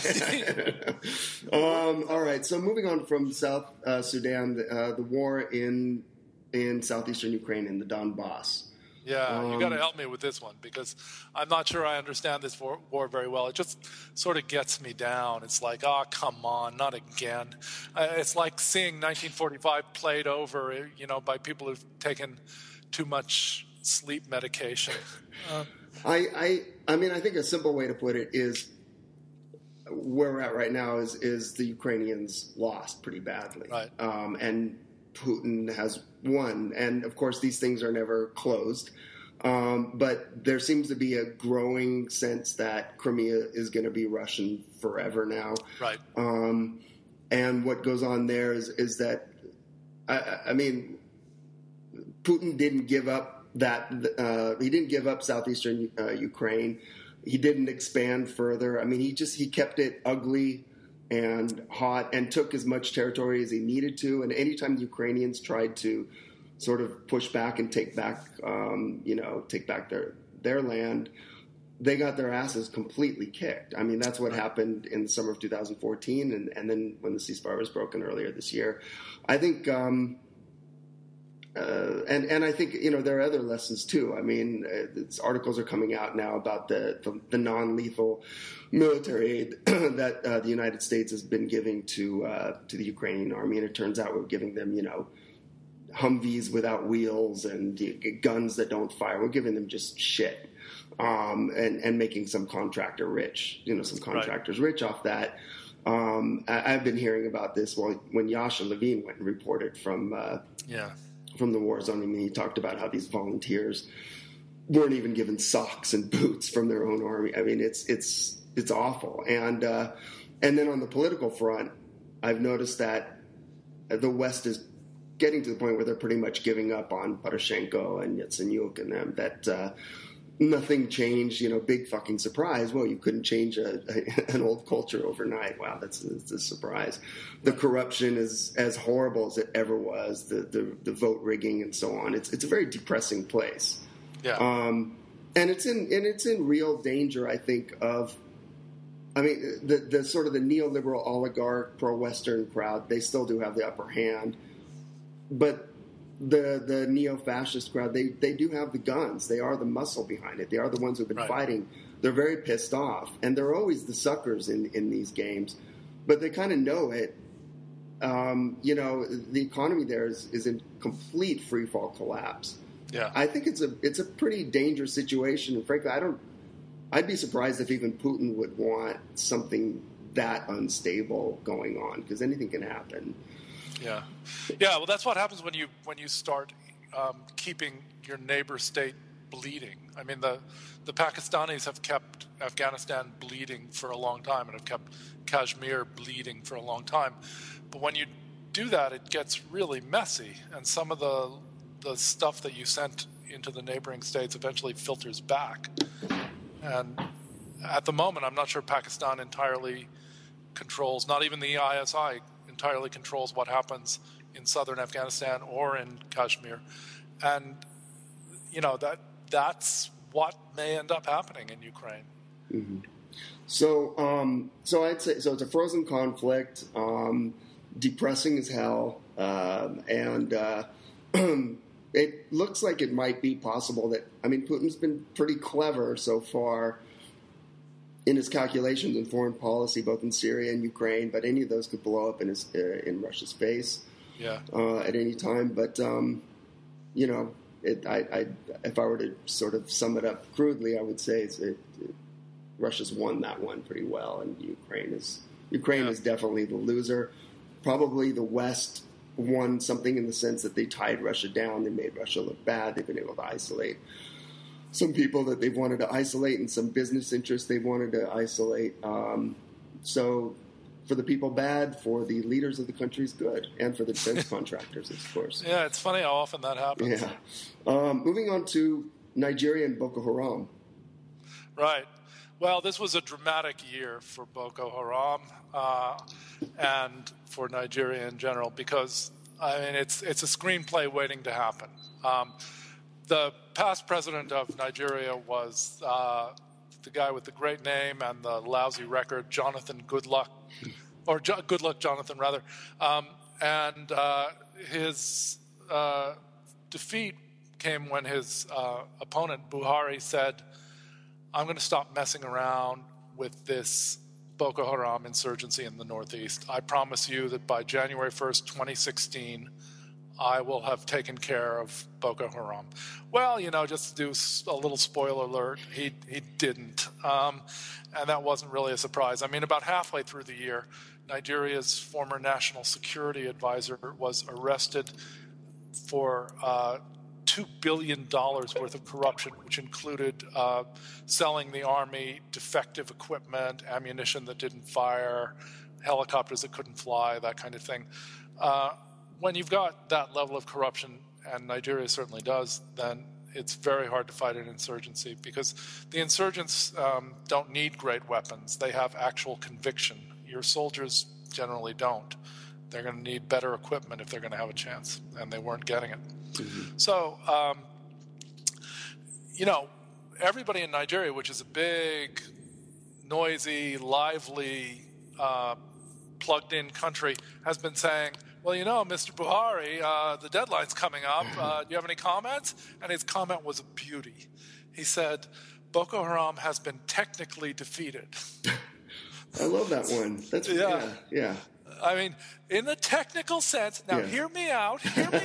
A: All right. So moving on from South Sudan, the war in southeastern Ukraine, in the Donbass.
B: Yeah, you got to help me with this one, because I'm not sure I understand this war very well. It just sort of gets me down. It's like, oh, come on, not again. It's like seeing 1945 played over, by people who've taken too much sleep medication.
A: I think a simple way to put it is where we're at right now is the Ukrainians lost pretty badly.
B: Right.
A: And Putin has won. And, of course, these things are never closed. But there seems to be a growing sense that Crimea is going to be Russian forever now.
B: Right.
A: And what goes on there is that, Putin didn't give up he didn't give up southeastern Ukraine. He didn't expand further. He kept it ugly and hot, and took as much territory as he needed to. And anytime the Ukrainians tried to sort of push back and take back their land, they got their asses completely kicked. That's what happened in the summer of 2014, and then when the ceasefire was broken earlier this year. I think, and I think there are other lessons too. Articles are coming out now about the non-lethal military aid that the United States has been giving to the Ukrainian army, and it turns out we're giving them Humvees without wheels and guns that don't fire. We're giving them just shit, and making some contractor rich. Some contractors rich off that. I've been hearing about this when Yasha Levine went and reported from the war zone. I mean, he talked about how these volunteers weren't even given socks and boots from their own army. I mean, it's awful. And then on the political front, I've noticed that the West is getting to the point where they're pretty much giving up on Poroshenko and Yatsenyuk and them, that nothing changed, big fucking surprise. Well, you couldn't change an old culture overnight. Wow, that's a surprise. The corruption is as horrible as it ever was, the vote rigging and so on. It's a very depressing place.
B: Yeah.
A: And it's in real danger, I think, of, the sort of the neoliberal oligarch pro-Western crowd. They still do have the upper hand, but the neo-fascist crowd, they do have the guns. They are the muscle behind it. They are the ones who've been fighting. They're very pissed off, and they're always the suckers in these games, but they kind of know it. The economy there is in complete free fall collapse.
B: Yeah,
A: I think it's a pretty dangerous situation, and frankly, I'd be surprised if even Putin would want something that unstable going on, because anything can happen.
B: Yeah. Well, that's what happens when you start keeping your neighbor state bleeding. I mean, the Pakistanis have kept Afghanistan bleeding for a long time and have kept Kashmir bleeding for a long time. But when you do that, it gets really messy, and some of the stuff that you sent into the neighboring states eventually filters back. And at the moment, I'm not sure Pakistan entirely controls, not even the ISI entirely controls what happens in southern Afghanistan or in Kashmir. And, that's what may end up happening in Ukraine.
A: Mm-hmm. So I'd say, it's a frozen conflict, depressing as hell, and it looks like it might be possible that, Putin's been pretty clever so far in his calculations in foreign policy, both in Syria and Ukraine, but any of those could blow up in Russia's face at any time. But, if I were to sort of sum it up crudely, I would say Russia's won that one pretty well, and Ukraine is definitely the loser. Probably the West won something in the sense that they tied Russia down. They made Russia look bad. They've been able to isolate some people that they've wanted to isolate, and some business interests they wanted to isolate. So for the people, bad. For the leaders of the countries, good. And for the defense contractors, of course.
B: Yeah, it's funny how often that happens.
A: Yeah. Moving on to Nigeria and Boko Haram.
B: Right. Well, this was a dramatic year for Boko Haram and for Nigeria in general, because it's a screenplay waiting to happen. The past president of Nigeria was the guy with the great name and the lousy record, Jonathan Goodluck, or Goodluck Jonathan, rather. And his defeat came when his opponent, Buhari, said, I'm going to stop messing around with this Boko Haram insurgency in the Northeast. I promise you that by January 1st, 2016, I will have taken care of Boko Haram. Well, just to do a little spoiler alert, he didn't. And that wasn't really a surprise. About halfway through the year, Nigeria's former national security advisor was arrested for $2 billion worth of corruption, which included selling the army defective equipment, ammunition that didn't fire, helicopters that couldn't fly, that kind of thing. When you've got that level of corruption, and Nigeria certainly does, then it's very hard to fight an insurgency, because the insurgents don't need great weapons. They have actual conviction. Your soldiers generally don't. They're going to need better equipment if they're going to have a chance, and they weren't getting it. Mm-hmm. So, everybody in Nigeria, which is a big, noisy, lively, plugged-in country, has been saying, well, Mr. Buhari, the deadline's coming up. Do you have any comments? And his comment was a beauty. He said, Boko Haram has been technically defeated.
A: I love that one. That's yeah.
B: I mean, in the technical sense, now
A: Yes.
B: hear me out.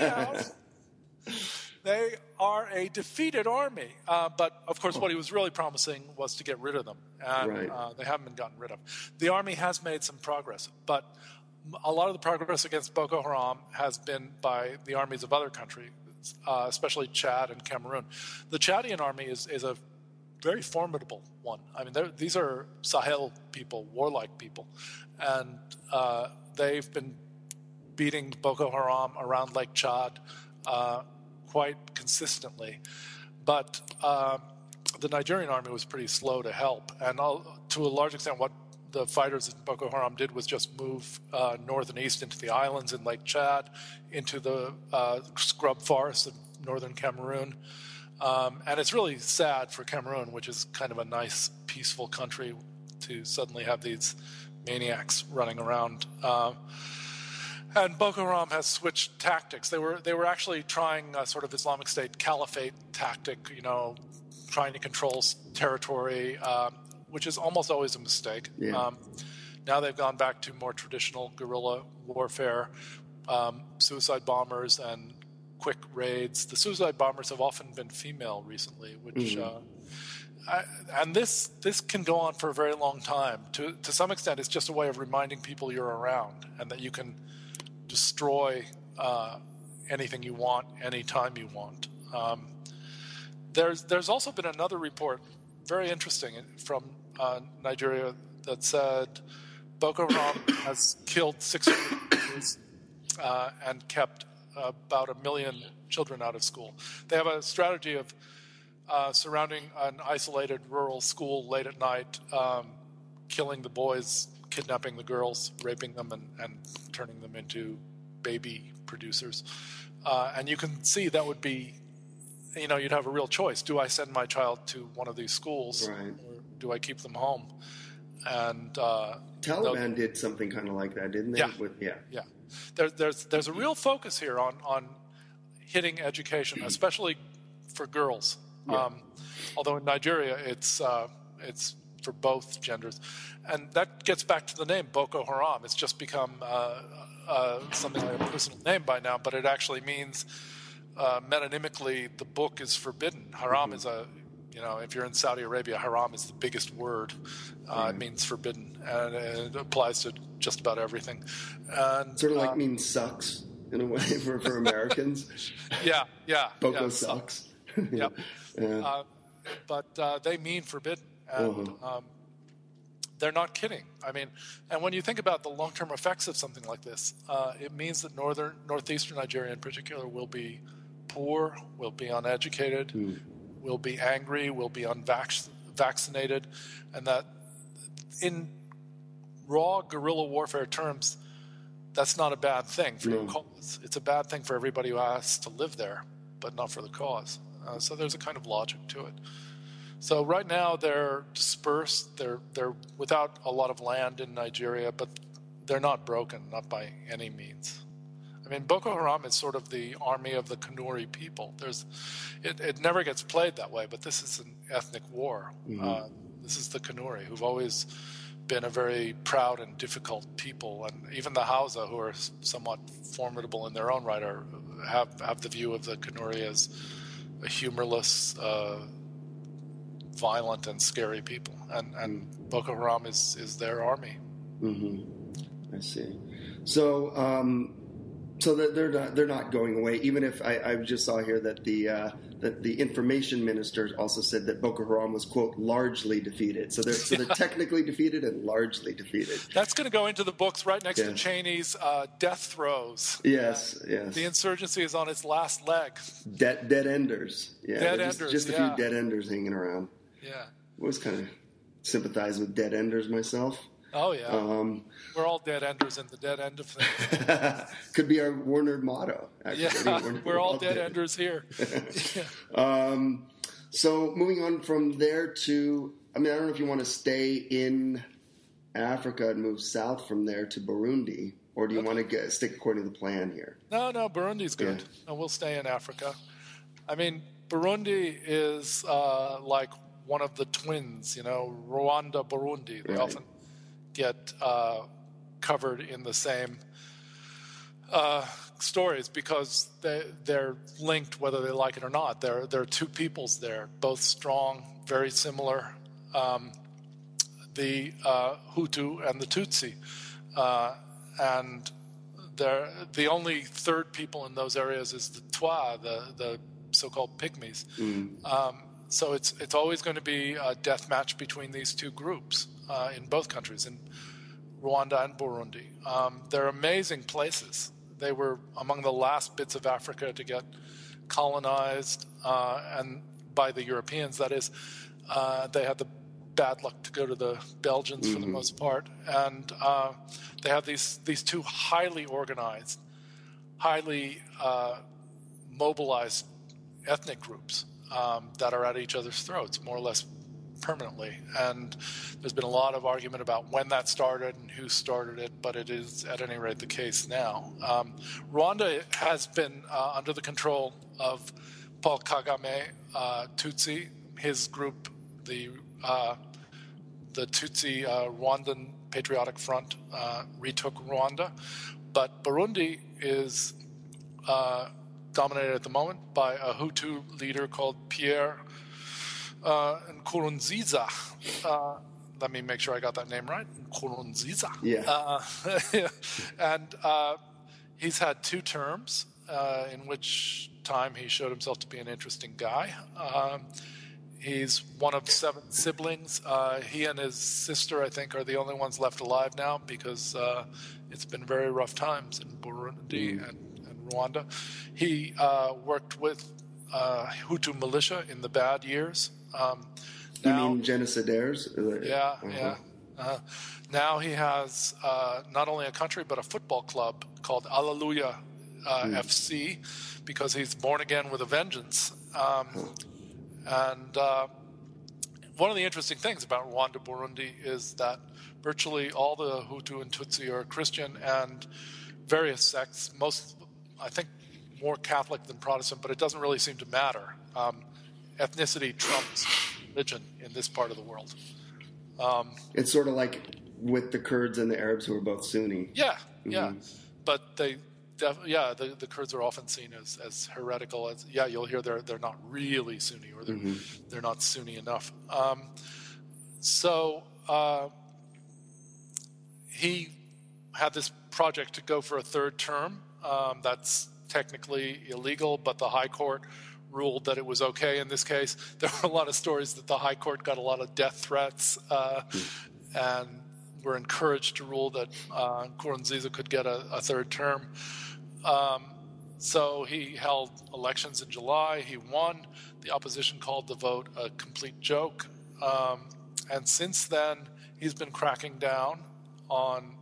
B: They are a defeated army. But, of course, what he was really promising was to get rid of them. And
A: Right.
B: they haven't been gotten rid of. The army has made some progress. But a lot of the progress against Boko Haram has been by the armies of other countries, especially Chad and Cameroon. The Chadian army is a very formidable one. I mean, these are Sahel people, warlike people. And they've been beating Boko Haram around Lake Chad quite consistently. But the Nigerian army was pretty slow to help. And to a large extent, what the fighters in Boko Haram did was just move north and east into the islands in Lake Chad, into the scrub forests of northern Cameroon. And it's really sad for Cameroon, which is kind of a nice, peaceful country, to suddenly have these maniacs running around. And Boko Haram has switched tactics. They were actually trying a sort of Islamic State caliphate tactic, trying to control territory, which is almost always a mistake.
A: Yeah.
B: Now they've gone back to more traditional guerrilla warfare, suicide bombers and quick raids. The suicide bombers have often been female recently, which and this can go on for a very long time. To some extent, it's just a way of reminding people you're around and that you can destroy anything you want, anytime you want. There's also been another report, very interesting, from Nigeria that said Boko Haram has killed 600 youths and kept about 1 million children out of school. They have a strategy of surrounding an isolated rural school late at night, killing the boys, kidnapping the girls, raping them, and turning them into baby producers. And you can see that would be, you'd have a real choice. Do I send my child to one of these schools,
A: Right.
B: or do I keep them home? And
A: Taliban did something kind of like that, didn't they?
B: Yeah. Yeah. There's a real focus here on hitting education, especially for girls.
A: Yeah.
B: Although in Nigeria it's for both genders, and that gets back to the name Boko Haram. It's just become something like a personal name by now, but it actually means metonymically the book is forbidden. Haram is if you're in Saudi Arabia, haram is the biggest word. It means forbidden, and it applies to just about everything. And
A: Sort of like means sucks in a way for Americans.
B: Yeah.
A: Boko sucks.
B: Yep.
A: Yeah.
B: But they mean forbidden, and they're not kidding. I mean, and when you think about the long-term effects of something like this, it means that northeastern Nigeria in particular will be poor, will be uneducated, will be angry, will be unvaccinated, and that in raw guerrilla warfare terms, that's not a bad thing for your cause. It's a bad thing for everybody who has to live there, but not for the cause. So there's a kind of logic to it. So right now they're dispersed. They're without a lot of land in Nigeria, but they're not broken, not by any means. I mean, Boko Haram is sort of the army of the Kanuri people. It never gets played that way, but this is an ethnic war. This is the Kanuri, who've always been a very proud and difficult people, and even the Hausa, who are somewhat formidable in their own right, have the view of the Kanuri as a humorless, violent, and scary people, and Boko Haram is their army.
A: I see. So, so that they're not going away. Even if I just saw here that the information minister also said that Boko Haram was, quote, largely defeated. So they're technically defeated and largely defeated.
B: That's going to go into the books right next to Cheney's death throes.
A: Yes.
B: The insurgency is on its last leg.
A: Dead enders. Yeah,
B: dead enders.
A: Just a few dead enders hanging around.
B: Yeah.
A: I always kind of sympathize with dead enders myself.
B: Oh, yeah. We're all dead enders in the dead end of things.
A: Could be our Warner motto, actually.
B: Yeah, we're all dead enders here.
A: So moving on from there to, I don't know if you want to stay in Africa and move south from there to Burundi, or do you want to stick according to the plan here?
B: No, Burundi's good.
A: Yeah.
B: No, we'll stay in Africa. I mean, Burundi is like one of the twins, Rwanda, Burundi. They often get covered in the same stories because they're linked whether they like it or not. There are two peoples there, both strong, very similar, the Hutu and the Tutsi. And the only third people in those areas is the Twa, the so-called pygmies. So it's always going to be a death match between these two groups in both countries, in Rwanda and Burundi. They're amazing places. They were among the last bits of Africa to get colonized, and by the Europeans, that is. They had the bad luck to go to the Belgians for the most part, and they have these two highly organized, highly mobilized ethnic groups that are at each other's throats, more or less permanently. And there's been a lot of argument about when that started and who started it, but it is at any rate the case now. Rwanda has been under the control of Paul Kagame, Tutsi. His group, the Tutsi Rwandan Patriotic Front, retook Rwanda. But Burundi is dominated at the moment by a Hutu leader called Pierre Nkurunziza. Let me make sure I got that name right. Nkurunziza.
A: Yeah.
B: And he's had 2 terms, in which time he showed himself to be an interesting guy. He's one of 7 siblings. He and his sister, I think, are the only ones left alive now because it's been very rough times in Burundi and Rwanda. He worked with Hutu militia in the bad years.
A: You mean genocidaires?
B: Yeah. Now he has not only a country but a football club called Alleluia FC because he's born again with a vengeance. And one of the interesting things about Rwanda, Burundi, is that virtually all the Hutu and Tutsi are Christian and various sects, most, I think, more Catholic than Protestant, but it doesn't really seem to matter. Ethnicity trumps religion in this part of the world.
A: It's sort of like with the Kurds and the Arabs who are both Sunni.
B: Yeah. But the Kurds are often seen as heretical. You'll hear they're not really Sunni, or they're not Sunni enough. So he had this project to go for a 3rd term. That's technically illegal, but the High Court ruled that it was okay in this case. There were a lot of stories that the High Court got a lot of death threats and were encouraged to rule that Nkurunziza could get a 3rd term. So he held elections in July. He won. The opposition called the vote a complete joke. And since then, he's been cracking down on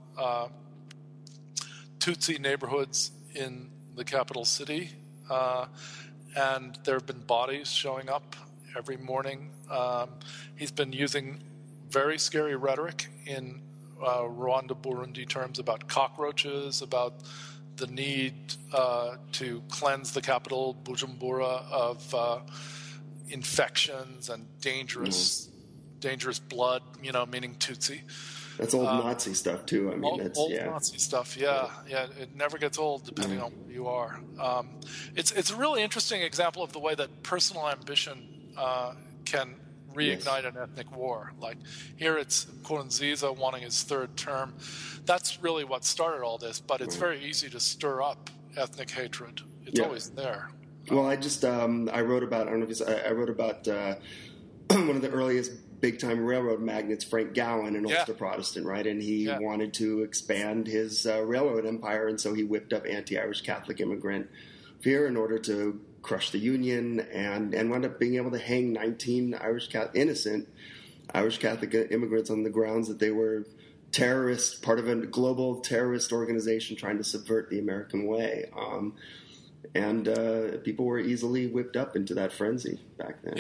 B: Tutsi neighborhoods in the capital city. And there have been bodies showing up every morning. He's been using very scary rhetoric in Rwanda, Burundi terms about cockroaches, about the need to cleanse the capital, Bujumbura, of infections and dangerous blood, meaning Tutsi.
A: That's old Nazi stuff, too. I mean,
B: old Nazi stuff, yeah. It never gets old, depending on where you are. It's a really interesting example of the way that personal ambition can reignite an ethnic war. Like here, it's Nkurunziza wanting his 3rd term. That's really what started all this. But it's very easy to stir up ethnic hatred. It's always there.
A: Well, I just I wrote about. I don't know if I wrote about one of the earliest big-time railroad magnates, Frank Gowen, an Ulster Protestant, right? And he wanted to expand his railroad empire, and so he whipped up anti-Irish Catholic immigrant fear in order to crush the Union, and wound up being able to hang 19 innocent Irish Catholic immigrants on the grounds that they were terrorists, part of a global terrorist organization trying to subvert the American way. And people were easily whipped up into that frenzy back then.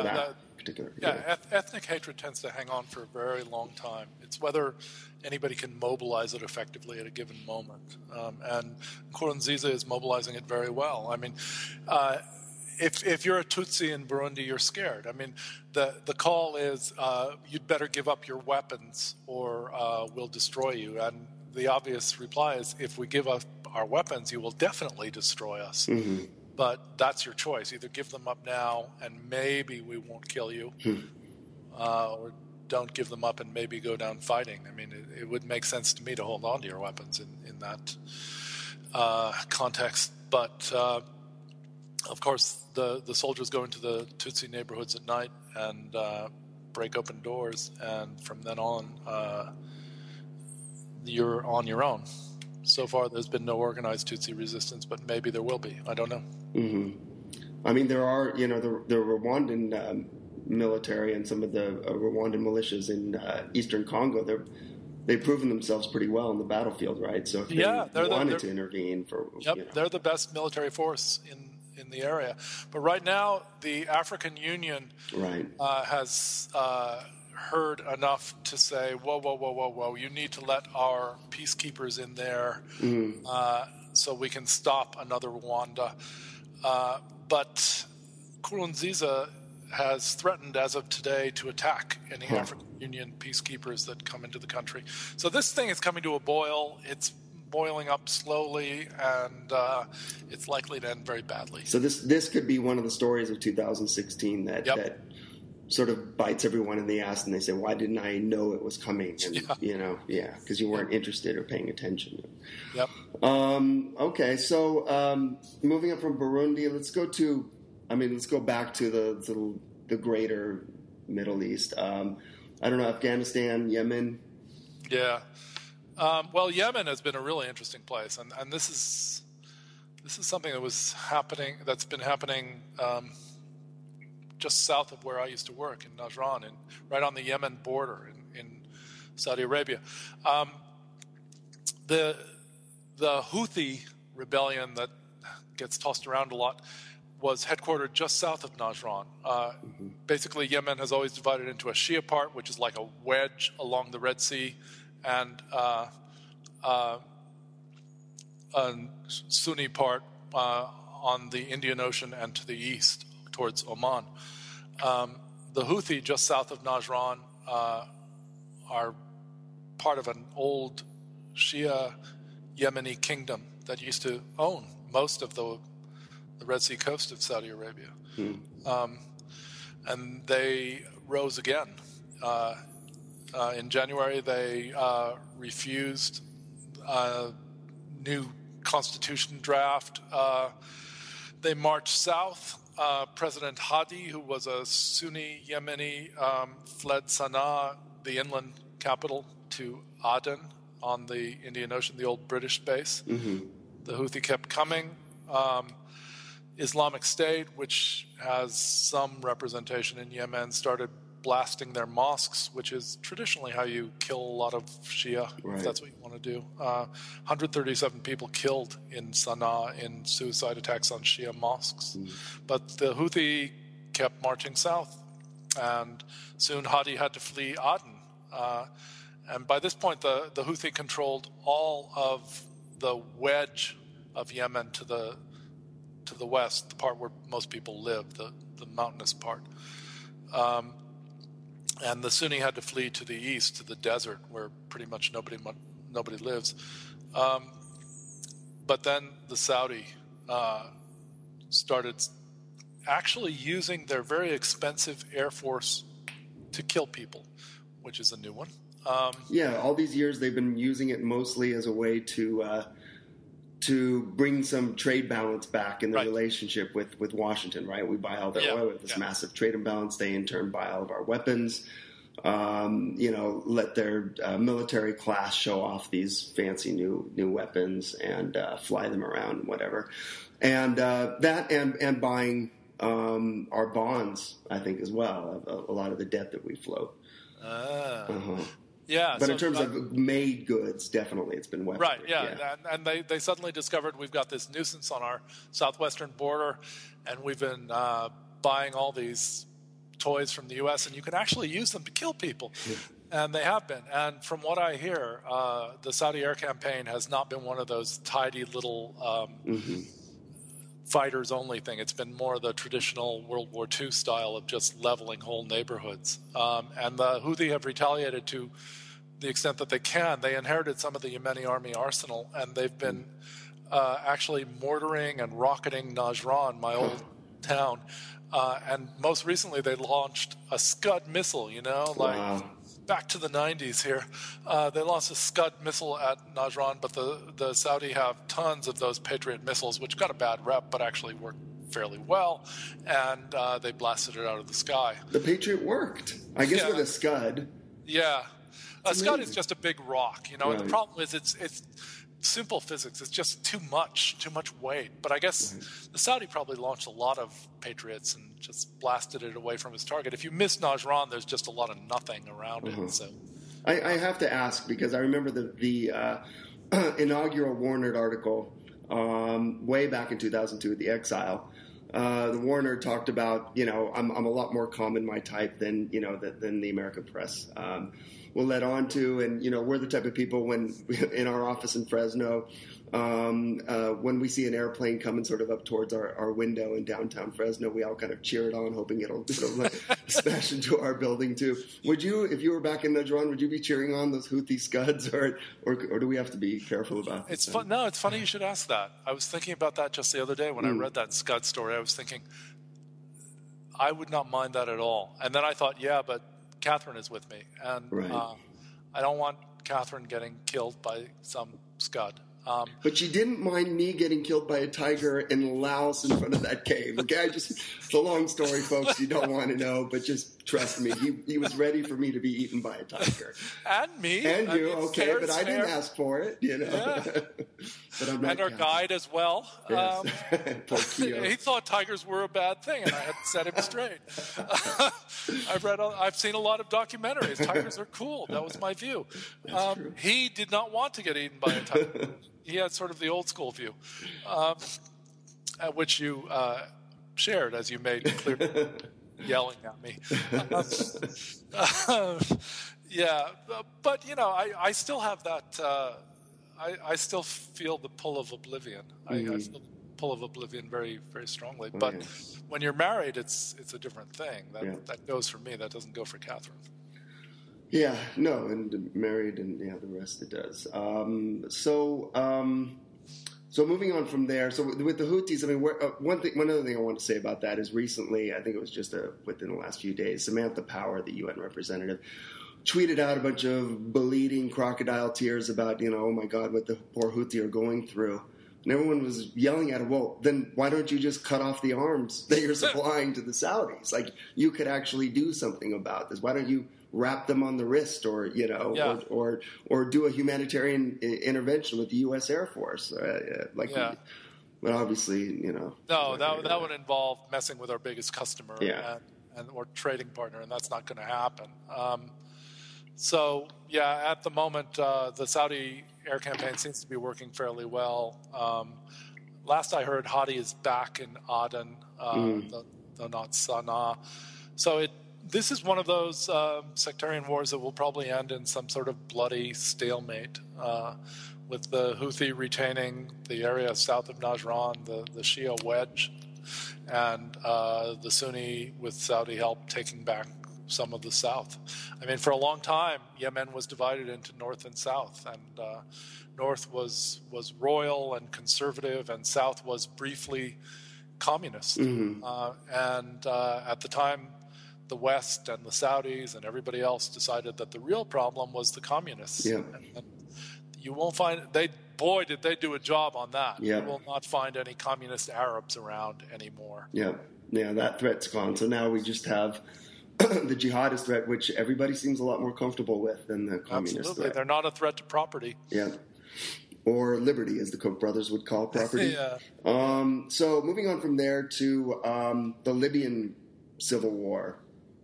B: Ethnic hatred tends to hang on for a very long time. It's whether anybody can mobilize it effectively at a given moment. And Nkurunziza is mobilizing it very well. I mean, if you're a Tutsi in Burundi, you're scared. I mean, the call is you'd better give up your weapons or we'll destroy you. And the obvious reply is, if we give up our weapons, you will definitely destroy us. Mm-hmm. But that's your choice. Either give them up now and maybe we won't kill you, or don't give them up and maybe go down fighting. I mean, it would make sense to me to hold on to your weapons in that context. But, of course, the soldiers go into the Tutsi neighborhoods at night and break open doors, and from then on, you're on your own. So far, there's been no organized Tutsi resistance, but maybe there will be. I don't know.
A: Mm-hmm. I mean, there are, the Rwandan military and some of the Rwandan militias in eastern Congo. They've proven themselves pretty well in the battlefield, right? So if they wanted to intervene
B: they're the best military force in the area. But right now, the African Union has heard enough to say, whoa, you need to let our peacekeepers in there so we can stop another Rwanda. But Nkurunziza has threatened as of today to attack any African Union peacekeepers that come into the country. So this thing is coming to a boil. It's boiling up slowly, and it's likely to end very badly.
A: So this could be one of the stories of 2016 that sort of bites everyone in the ass, and they say, why didn't I know it was coming? And, because you weren't interested or paying attention.
B: Yep.
A: Okay, so moving up from Burundi, let's go back to the greater Middle East. I don't know, Afghanistan, Yemen.
B: Yeah. Well, Yemen has been a really interesting place, and this is something that's been happening just south of where I used to work in Najran, and right on the Yemen border in Saudi Arabia. The Houthi rebellion that gets tossed around a lot was headquartered just south of Najran. Basically, Yemen has always divided into a Shia part, which is like a wedge along the Red Sea, and a Sunni part on the Indian Ocean and to the east towards Oman. The Houthi just south of Najran are part of an old Shia Yemeni kingdom that used to own most of the Red Sea coast of Saudi Arabia. And they rose again. In January, they refused a new constitution draft. They marched south. President Hadi, who was a Sunni Yemeni, fled Sana'a, the inland capital, to Aden on the Indian Ocean, the old British base. The Houthi kept coming. Islamic State, which has some representation in Yemen, started blasting their mosques, which is traditionally how you kill a lot of Shia, if that's what you want to do. 137 people killed in Sana'a in suicide attacks on Shia mosques. But the Houthi kept marching south, and soon Hadi had to flee Aden. And by this point, the Houthi controlled all of the wedge of Yemen to the west, the part where most people live, the mountainous part. And the Sunni had to flee to the east, to the desert, where pretty much nobody lives. But then the Saudi started actually using their very expensive air force to kill people, which is a new one.
A: All these years they've been using it mostly as a way to bring some trade balance back in the relationship with Washington, right? We buy all their oil with this massive trade imbalance. They in turn buy all of our weapons. Let their military class show off these fancy new weapons and fly them around and whatever. And that and buying our bonds, I think, as well, a lot of the debt that we float.
B: Yeah,
A: but in terms of made goods, definitely it's been weaponry.
B: Right, yeah. And they suddenly discovered we've got this nuisance on our southwestern border, and we've been buying all these toys from the U.S., and you can actually use them to kill people. And they have been. And from what I hear, the Saudi air campaign has not been one of those tidy little fighters-only thing. It's been more the traditional World War II style of just leveling whole neighborhoods. And the Houthi have retaliated to the extent that they can. They inherited some of the Yemeni army arsenal, and they've been actually mortaring and rocketing Najran, my old town. And most recently, they launched a Scud missile, back to the 90s here. They launched a Scud missile at Najran, but the Saudi have tons of those Patriot missiles, which got a bad rep, but actually worked fairly well, and they blasted it out of the sky.
A: The Patriot worked, I guess, with a Scud.
B: Yeah. A Scud is just a big rock, and the problem is it's simple physics. It's just too much weight. But I guess the Saudi probably launched a lot of Patriots and just blasted it away from its target. If you miss Najran, there's just a lot of nothing around it. So
A: I have to ask, because I remember the inaugural Warner article way back in 2002 at the Exile. The Warner talked about, I'm a lot more calm in my type than the American press will let on to. And, we're the type of people when in our office in Fresno, when we see an airplane coming sort of up towards our window in downtown Fresno, we all kind of cheer it on, hoping it'll smash into our building too. Would you, if you were back in Najran, would you be cheering on those Houthi Scuds, or do we have to be careful about it?
B: It's fun. No, it's funny you should ask that. I was thinking about that just the other day when I read that Scud story. I was thinking, I would not mind that at all. And then I thought, yeah, but Catherine is with me, and I don't want Catherine getting killed by some Scud.
A: But you didn't mind me getting killed by a tiger in Laos in front of that cave. Okay, it's a long story, folks. You don't want to know, but just trust me. He was ready for me to be eaten by a tiger.
B: And me.
A: And you, okay, but I didn't ask for it,
B: Yeah.
A: But I'm not
B: and our guide as well.
A: Yes.
B: He thought tigers were a bad thing, and I had to set him straight. I've seen a lot of documentaries. Tigers are cool. That was my view. He did not want to get eaten by a tiger. He had sort of the old school view, at which you shared, as you made clear, yelling at me. But I still have that. I still feel the pull of oblivion. I feel the pull of oblivion very, very strongly. But when you're married, it's a different thing. That goes for me. That doesn't go for Catherine.
A: Yeah, no, and married, and the rest it does. So moving on from there. So with the Houthis, I mean, one other thing I want to say about that is recently, I think it was just within the last few days, Samantha Power, the UN representative, tweeted out a bunch of bleeding crocodile tears about, oh my God, what the poor Houthi are going through. And everyone was yelling at her, well, then why don't you just cut off the arms that you're supplying to the Saudis? Like, you could actually do something about this. Why don't you wrap them on the wrist, or or do a humanitarian intervention with the U.S. Air Force? But obviously,
B: No, that would involve messing with our biggest customer and or trading partner, and that's not going to happen. At the moment, the Saudi air campaign seems to be working fairly well. Last I heard, Hadi is back in Aden, though not Sana'a. So this is one of those sectarian wars that will probably end in some sort of bloody stalemate, with the Houthi retaining the area south of Najran, the Shia wedge, and the Sunni, with Saudi help, taking back some of the south. I mean, for a long time, Yemen was divided into north and south, and north was royal and conservative, and south was briefly communist. And at the time, the West and the Saudis and everybody else decided that the real problem was the communists. And you won't find did they do a job on that. You will not find any communist Arabs around anymore.
A: That threat's gone. So now we just have the jihadist threat, which everybody seems a lot more comfortable with than the communist threat.
B: They're not a threat to property.
A: Or liberty, as the Koch brothers would call property. So moving on from there to the Libyan civil war.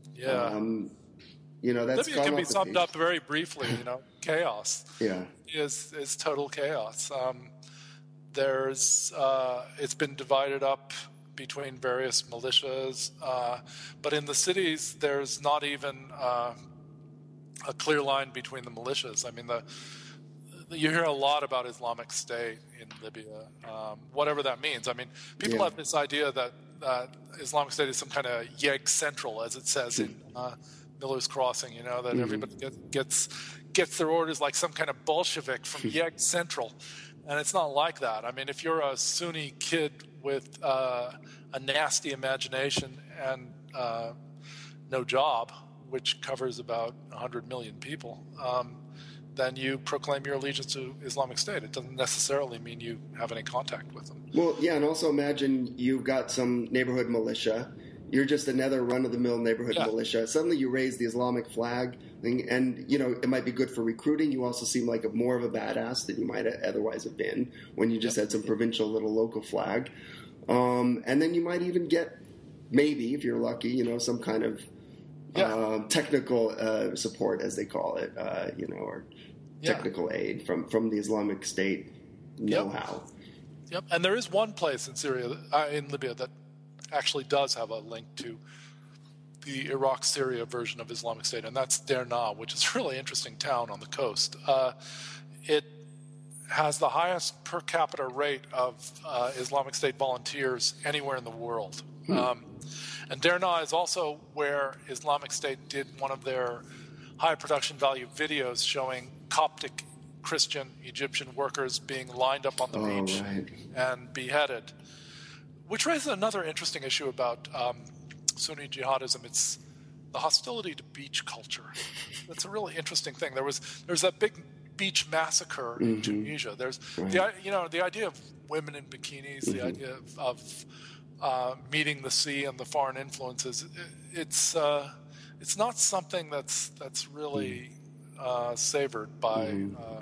A: That's
B: Libya can be summed up very briefly. Chaos. Is total chaos. It's been divided up between various militias, but in the cities, there's not even a clear line between the militias. I mean, you hear a lot about Islamic State in Libya, whatever that means. I mean, people have this idea that Islamic State is some kind of Yeg Central, as it says in Miller's Crossing. That everybody gets gets their orders like some kind of Bolshevik from Yeg Central. And it's not like that. I mean, if you're a Sunni kid with a nasty imagination and no job, which covers about 100 million people, then you proclaim your allegiance to Islamic State. It doesn't necessarily mean you have any contact with them.
A: Well, yeah, and also imagine you've got some neighborhood militia. You're just another run-of-the-mill neighborhood militia. Suddenly you raise the Islamic flag, and, you know, it might be good for recruiting. You also seem like more of a badass than you might otherwise have been when you just had some provincial little local flag. And then you might even get, maybe, if you're lucky, you know, some kind of technical support, as they call it, you know, or technical aid from the Islamic State know-how.
B: Yep, and there is one place in Syria, in Libya, that actually does have a link to the Iraq-Syria version of Islamic State, and that's Derna, which is a really interesting town on the coast. It has the highest per capita rate of Islamic State volunteers anywhere in the world. And Derna is also where Islamic State did one of their high production value videos showing Coptic Christian Egyptian workers being lined up on the beach and beheaded, which raises another interesting issue about Sunni jihadism. It's the hostility to beach culture. That's a really interesting thing. There's that big beach massacre in Tunisia. There's the idea of women in bikinis, the idea of meeting the sea and the foreign influences. It's not something that's really savored by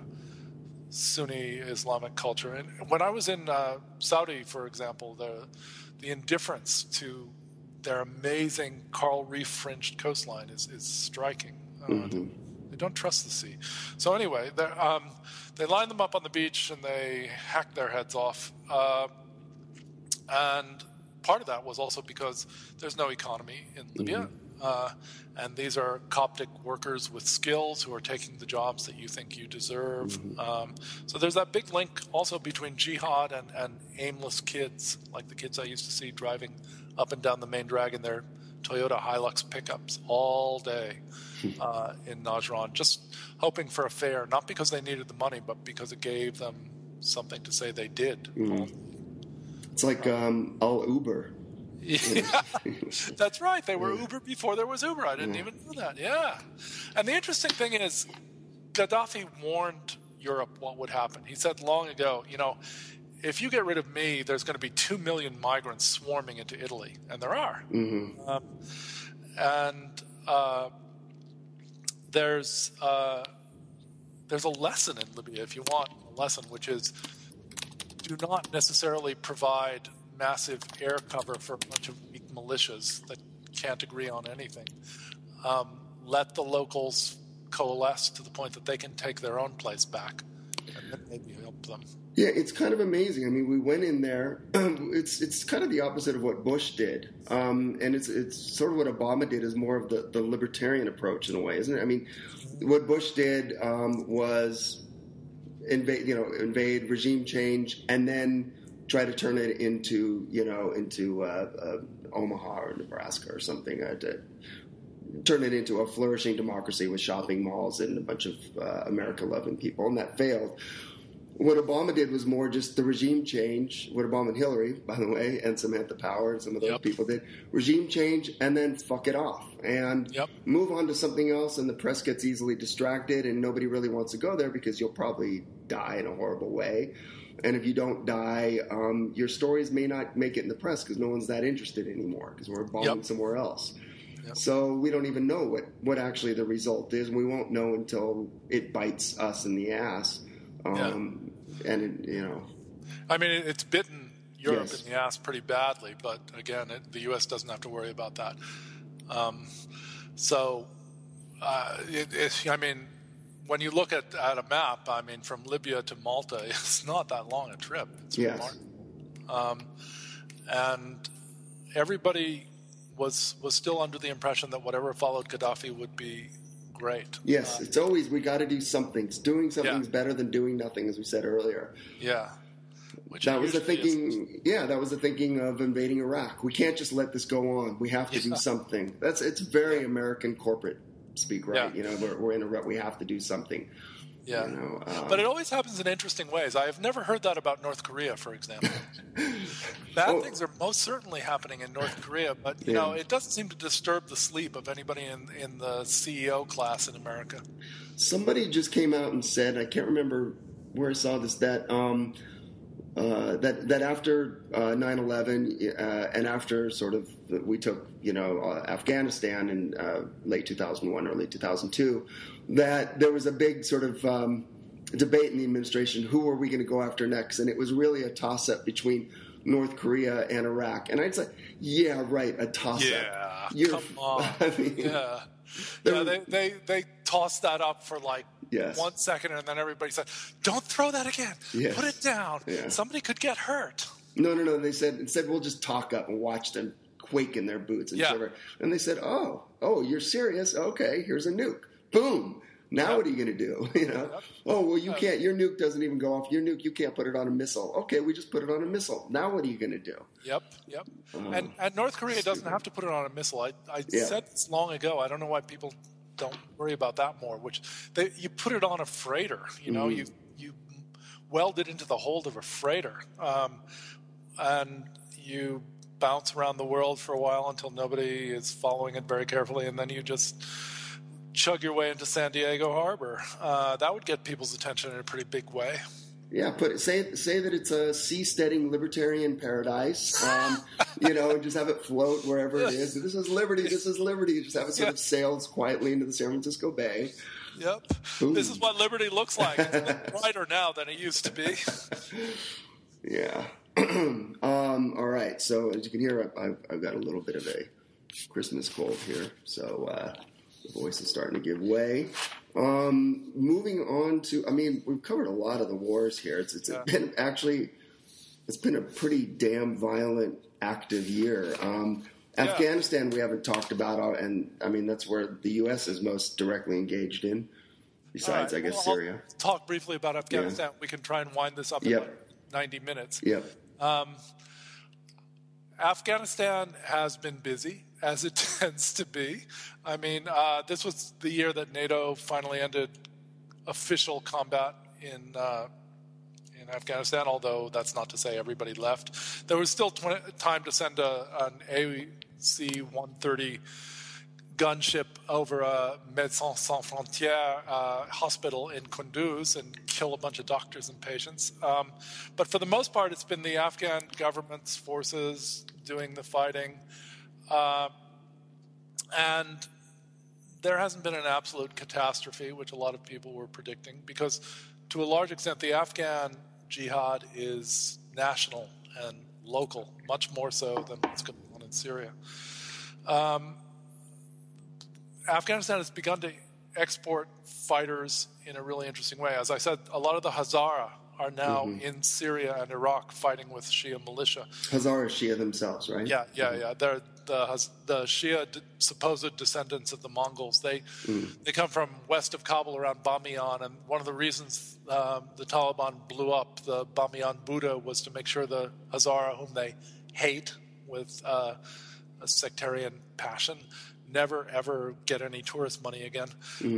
B: Sunni Islamic culture. And when I was in Saudi, for example, the indifference to their amazing coral reef fringed coastline is striking. They don't trust the sea. So anyway, they line them up on the beach and they hack their heads off. And part of that was also because there's no economy in Libya. And these are Coptic workers with skills who are taking the jobs that you think you deserve. So there's that big link also between jihad and aimless kids, like the kids I used to see driving up and down the main drag in their Toyota Hilux pickups all day in Najran, just hoping for a fare, not because they needed the money, but because it gave them something to say they did.
A: It's like Uber.
B: Yeah, that's right. They were Uber before there was Uber. I didn't even know that. Yeah. And the interesting thing is, Gaddafi warned Europe what would happen. He said long ago, you know, if you get rid of me, there's going to be 2 million migrants swarming into Italy. And there are. There's a lesson in Libya, if you want a lesson, which is do not necessarily provide massive air cover for a bunch of weak militias that can't agree on anything. Let the locals coalesce to the point that they can take their own place back and then maybe help them.
A: Yeah, it's kind of amazing. I mean, we went in there. It's kind of the opposite of what Bush did, and it's sort of what Obama did is more of the libertarian approach in a way, isn't it? I mean, what Bush did was invade, regime change, and then try to turn it into Omaha or Nebraska or something, to turn it into a flourishing democracy with shopping malls and a bunch of America-loving people, and that failed. What Obama did was more just the regime change, what Obama and Hillary, by the way, and Samantha Power and some of those people did, regime change, and then fuck it off and move on to something else, and the press gets easily distracted, and nobody really wants to go there because you'll probably die in a horrible way. And if you don't die, your stories may not make it in the press because no one's that interested anymore because we're bombing somewhere else. So we don't even know what actually the result is. We won't know until it bites us in the ass. And,
B: I mean, it's bitten Europe in the ass pretty badly, but again, the U.S. doesn't have to worry about that. I mean, when you look at a map, I mean, from Libya to Malta, it's not that long a trip. It's remarkable. And everybody was still under the impression that whatever followed Gaddafi would be great.
A: Yes, it's always, we got to do something. Doing something's better than doing nothing, as we said earlier.
B: Yeah.
A: That was the thinking. That was the thinking of invading Iraq. We can't just let this go on. We have to do something. It's very American corporate speak right.
B: Yeah.
A: We're in a rut. We have to do something.
B: Yeah. But it always happens in interesting ways. I have never heard that about North Korea, for example. Bad things are most certainly happening in North Korea, but it doesn't seem to disturb the sleep of anybody in the CEO class in America.
A: Somebody just came out and said, I can't remember where I saw this, that after 9/11 and after sort of we took Afghanistan in late 2001, early 2002, that there was a big sort of debate in the administration, who are we going to go after next? And it was really a toss-up between North Korea and Iraq. And I'd say, yeah, right, a toss-up.
B: Yeah, come on. I mean, they tossed that up for 1 second, and then everybody said, don't throw that again. Yes. Put it down. Yeah. Somebody could get hurt.
A: No. They said, instead, we'll just talk up and watch them quake in their boots and shiver. And they said, oh, you're serious? Okay, here's a nuke. Boom. Now what are you going to do? Oh, well, you can't. Your nuke doesn't even go off. Your nuke, you can't put it on a missile. Okay, we just put it on a missile. Now what are you going to do?
B: Yep. And North Korea doesn't have to put it on a missile. I said this long ago. I don't know why people don't worry about that more. You put it on a freighter. You weld it into the hold of a freighter, and you bounce around the world for a while until nobody is following it very carefully, and then you just chug your way into San Diego Harbor. That would get people's attention in a pretty big way.
A: Yeah, say that it's a seasteading libertarian paradise. And just have it float wherever it is. This is liberty. This is liberty. Just have it sort of sails quietly into the San Francisco Bay.
B: Yep. Boom. This is what liberty looks like. It's a little brighter now than it used to be.
A: Yeah. All right. So as you can hear, I've got a little bit of a Christmas cold here. So the voice is starting to give way. Moving on to, we've covered a lot of the wars here. It's been a pretty damn violent, active year. Afghanistan we haven't talked about, and that's where the U.S. is most directly engaged in, besides, I guess, Syria.
B: I'll talk briefly about Afghanistan. We can try and wind this up in 90 minutes.
A: Yep.
B: Afghanistan has been busy, as it tends to be. This was the year that NATO finally ended official combat in Afghanistan, although that's not to say everybody left. There was still time to send an AC-130 gunship over a Médecins Sans Frontières hospital in Kunduz and kill a bunch of doctors and patients. But for the most part, it's been the Afghan government's forces doing the fighting. And there hasn't been an absolute catastrophe, which a lot of people were predicting, because to a large extent, the Afghan jihad is national and local, much more so than what's going on in Syria. Afghanistan has begun to export fighters in a really interesting way. As I said, a lot of the Hazara are now in Syria and Iraq fighting with Shia militia.
A: Hazara Shia themselves, right?
B: Yeah. They're the Shia supposed descendants of the Mongols. They come from west of Kabul around Bamiyan, and one of the reasons the Taliban blew up the Bamiyan Buddha was to make sure the Hazara, whom they hate with a sectarian passion, never ever get any tourist money again.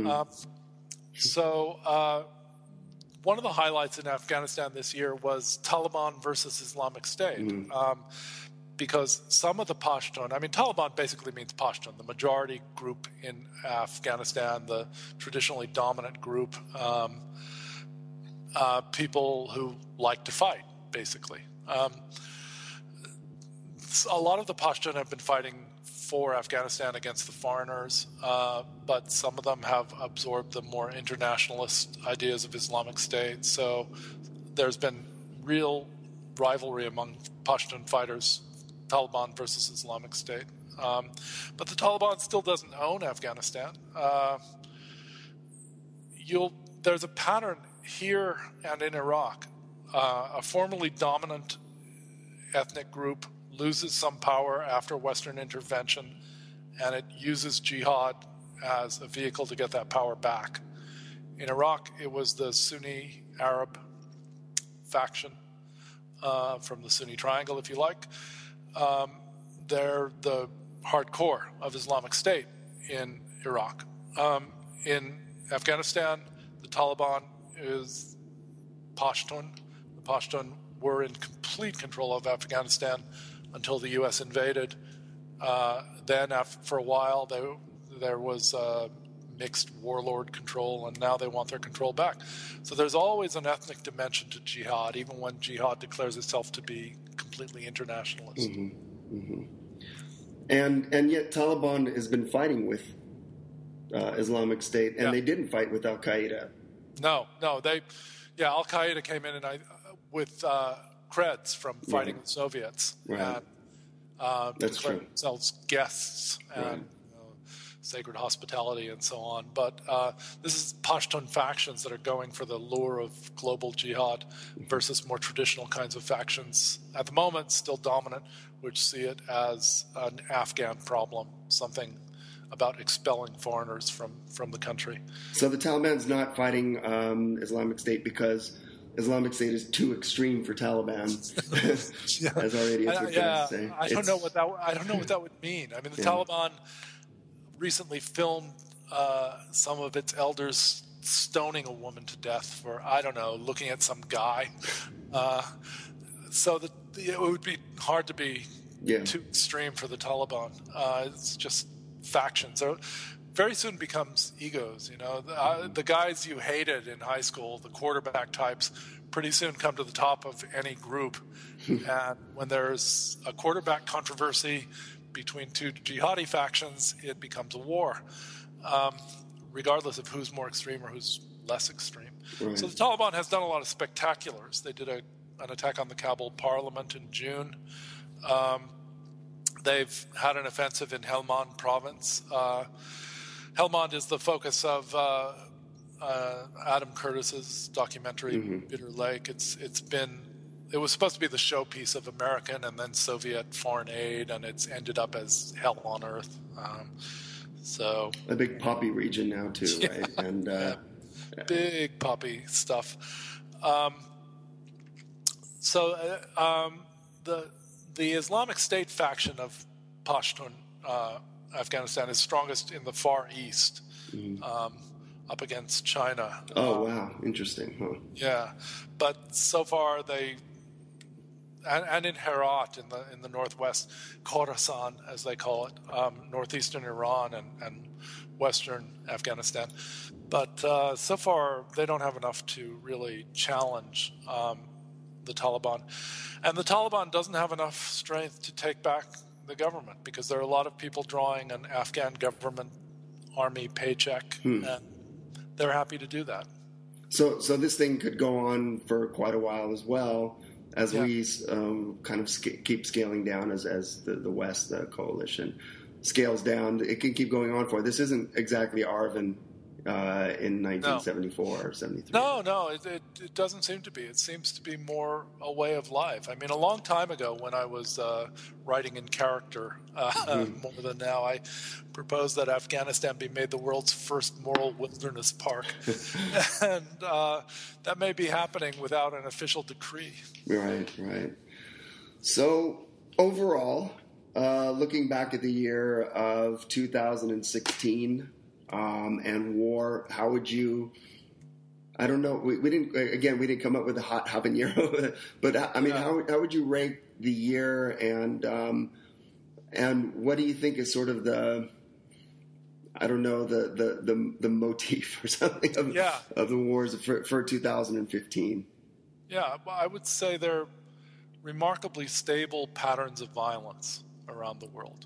B: One of the highlights in Afghanistan this year was Taliban versus Islamic State. Because some of the Pashtun, Taliban basically means Pashtun, the majority group in Afghanistan, the traditionally dominant group, people who like to fight, basically. A lot of the Pashtun have been fighting for Afghanistan against the foreigners, but some of them have absorbed the more internationalist ideas of Islamic State. So there's been real rivalry among Pashtun fighters, Taliban versus Islamic State. But the Taliban still doesn't own Afghanistan. There's a pattern here and in Iraq. A formerly dominant ethnic group loses some power after Western intervention, and it uses jihad as a vehicle to get that power back. In Iraq, it was the Sunni Arab faction from the Sunni Triangle, if you like. They're the hardcore of Islamic State in Iraq. In Afghanistan, the Taliban is Pashtun. The Pashtun were in complete control of Afghanistan until the U.S. invaded. Then, for a while, there was mixed warlord control, and now they want their control back. So there's always an ethnic dimension to jihad, even when jihad declares itself to be completely internationalist.
A: Mm-hmm. Mm-hmm. And yet Taliban has been fighting with Islamic State, and they didn't fight with Al-Qaeda.
B: No, Al-Qaeda came in with creds from fighting the Soviets.
A: Right.
B: And
A: that's
B: declared
A: true.
B: themselves guests and sacred hospitality and so on. But this is Pashtun factions that are going for the lure of global jihad versus more traditional kinds of factions at the moment, still dominant, which see it as an Afghan problem, something about expelling foreigners from the country.
A: So the Taliban's not fighting Islamic State because Islamic State is too extreme for Taliban, as our idiots would say.
B: I don't know what that would mean. I mean, the Taliban recently filmed some of its elders stoning a woman to death for, I don't know, looking at some guy. So it would be hard to be too extreme for the Taliban. It's just factions. So very soon becomes egos. You know, the guys you hated in high school, the quarterback types, pretty soon come to the top of any group. And when there's a quarterback controversy between two jihadi factions, it becomes a war, regardless of who's more extreme or who's less extreme. Right. So the Taliban has done a lot of spectaculars. They did an attack on the Kabul parliament in June. They've had an offensive in Helmand province. Helmand is the focus of Adam Curtis's documentary, Bitter Lake. It was supposed to be the showpiece of American and then Soviet foreign aid, and it's ended up as hell on earth. So
A: a big poppy region now too, right? And
B: big poppy stuff. The Islamic State faction of Pashtun, Afghanistan, is strongest in the Far East, up against China.
A: Oh, wow. Interesting. Huh.
B: Yeah. But so far and in Herat in the northwest, Khorasan, as they call it, northeastern Iran and western Afghanistan. But so far, they don't have enough to really challenge the Taliban. And the Taliban doesn't have enough strength to take back the government because there are a lot of people drawing an Afghan government army paycheck, and they're happy to do that.
A: So this thing could go on for quite a while as well as we kind of keep scaling down as the West, the coalition, scales down. It can keep going on for. This isn't exactly Arvin in 1974 or 73.
B: No, it doesn't seem to be. It seems to be more a way of life. I mean, a long time ago when I was writing in character more than now, I proposed that Afghanistan be made the world's first moral wilderness park. And that may be happening without an official decree.
A: Right. So overall, looking back at the year of 2016, and war, how would you? I don't know. We didn't come up with a hot habanero, but I mean, how would you rate the year, and what do you think is sort of the motif or something of the wars for 2015?
B: Yeah, I would say they're remarkably stable patterns of violence around the world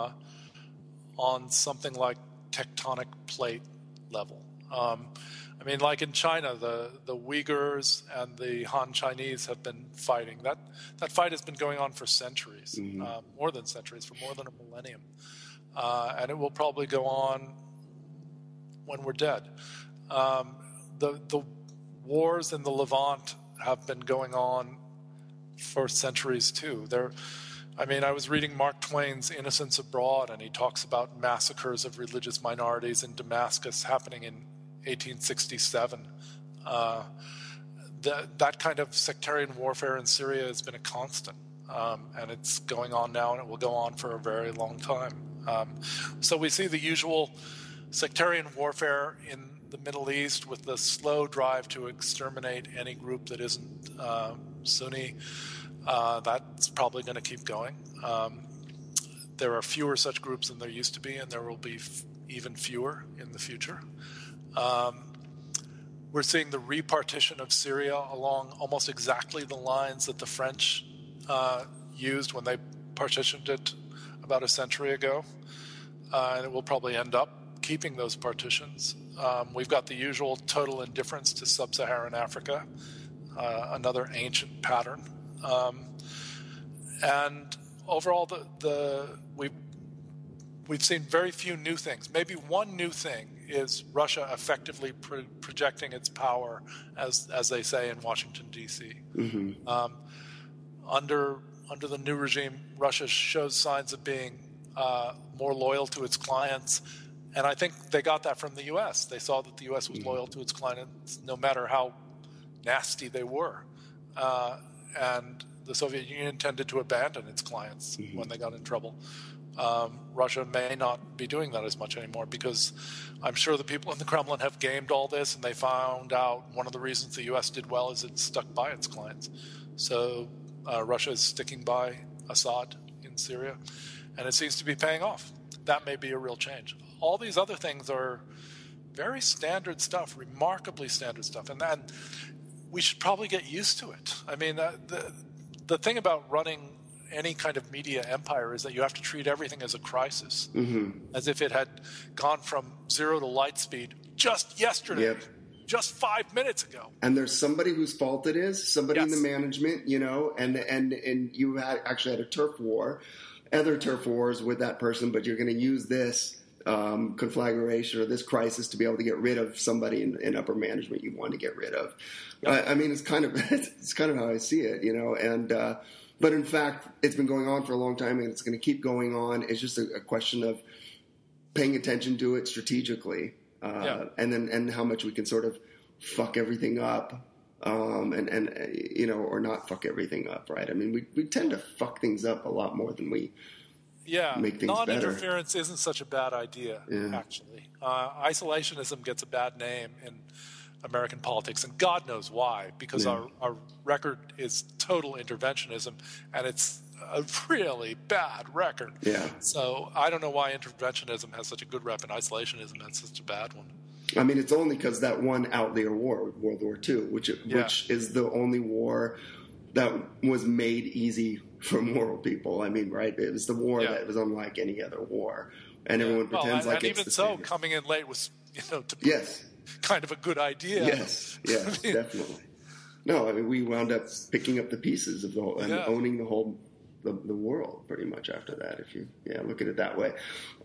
B: on something like tectonic plate level. I mean, like in China, the Uyghurs and the Han Chinese have been fighting. That fight has been going on for centuries, more than centuries, for more than a millennium. And it will probably go on when we're dead. The wars in the Levant have been going on for centuries too. I was reading Mark Twain's Innocents Abroad, and he talks about massacres of religious minorities in Damascus happening in 1867. That kind of sectarian warfare in Syria has been a constant, and it's going on now, and it will go on for a very long time. So we see the usual sectarian warfare in the Middle East with the slow drive to exterminate any group that isn't Sunni, that's probably going to keep going. There are fewer such groups than there used to be, and there will be even fewer in the future. We're seeing the repartition of Syria along almost exactly the lines that the French used when they partitioned it about a century ago. And it will probably end up keeping those partitions. We've got the usual total indifference to sub-Saharan Africa, another ancient pattern. And overall, we've seen very few new things. Maybe one new thing is Russia effectively projecting its power, as they say in Washington, D.C. Mm-hmm. Under the new regime, Russia shows signs of being more loyal to its clients. And I think they got that from the U.S. They saw that the U.S. was loyal to its clients no matter how nasty they were. And the Soviet Union tended to abandon its clients when they got in trouble. Russia may not be doing that as much anymore because I'm sure the people in the Kremlin have gamed all this, and they found out one of the reasons the U.S. did well is it stuck by its clients. So Russia is sticking by Assad in Syria, and it seems to be paying off. That may be a real change. All these other things are very standard stuff, remarkably standard stuff, and then we should probably get used to it. I mean, the thing about running any kind of media empire is that you have to treat everything as a crisis, as if it had gone from 0 to light speed just yesterday, just 5 minutes ago.
A: And there's somebody whose fault it is, somebody in the management, and you actually had a turf war, other turf wars with that person, but you're going to use this conflagration or this crisis to be able to get rid of somebody in upper management you want to get rid of. I mean, it's kind of how I see it, and but in fact, it's been going on for a long time, and it's going to keep going on. It's just a question of paying attention to it strategically, and how much we can sort of fuck everything up, or not fuck everything up, right? I mean, we tend to fuck things up a lot more than we make things better.
B: Non-interference isn't such a bad idea, actually. Isolationism gets a bad name in American politics, and God knows why, because our record is total interventionism, and it's a really bad record. Yeah. So I don't know why interventionism has such a good rep and isolationism has such a bad one.
A: I mean, it's only because that one outlier war, World War II, which is the only war that was made easy for moral people. I mean, right? It was the war that was unlike any other war, and everyone pretends like it's the same.
B: Coming in late was, kind of a good idea.
A: Yes, definitely. No, I mean, we wound up picking up the pieces of the whole and owning the world pretty much after that, if you look at it that way.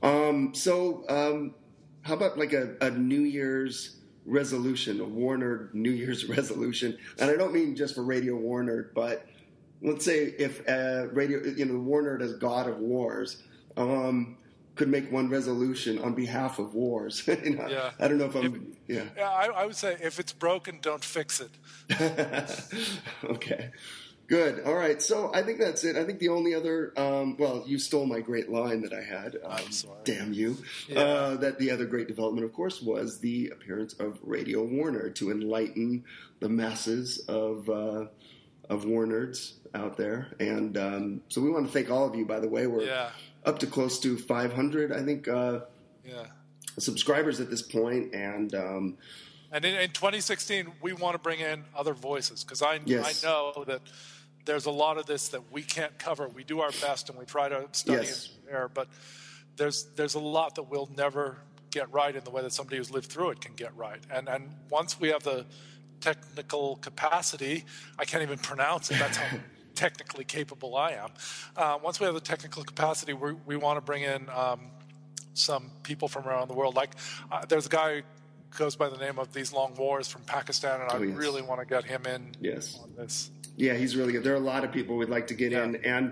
A: How about like a New Year's resolution, a Warner New Year's resolution? And I don't mean just for Radio Warner, but let's say if Warner as God of Wars could make one resolution on behalf of wars. I don't know if I'm...
B: I would say if it's broken, don't fix it.
A: Okay. Good. All right. So I think that's it. I think the only other... you stole my great line that I had.
B: I'm sorry.
A: Damn you. That the other great development, of course, was the appearance of Radio Warner to enlighten the masses of Warnerds out there. And so we want to thank all of you, by the way. We're up to close to 500, I think, subscribers at this point. And
B: in 2016, we want to bring in other voices, because I know that there's a lot of this that we can't cover. We do our best and we try to study and prepare, but there's a lot that we'll never get right in the way that somebody who's lived through it can get right. And once we have the technical capacity, I can't even pronounce it. That's how technically capable I am. Once we have the technical capacity, we want to bring in some people from around the world. Like there's a guy who goes by the name of These Long Wars from Pakistan, and I really want to get him in on this.
A: Yeah, he's really good. There are a lot of people we'd like to get in, and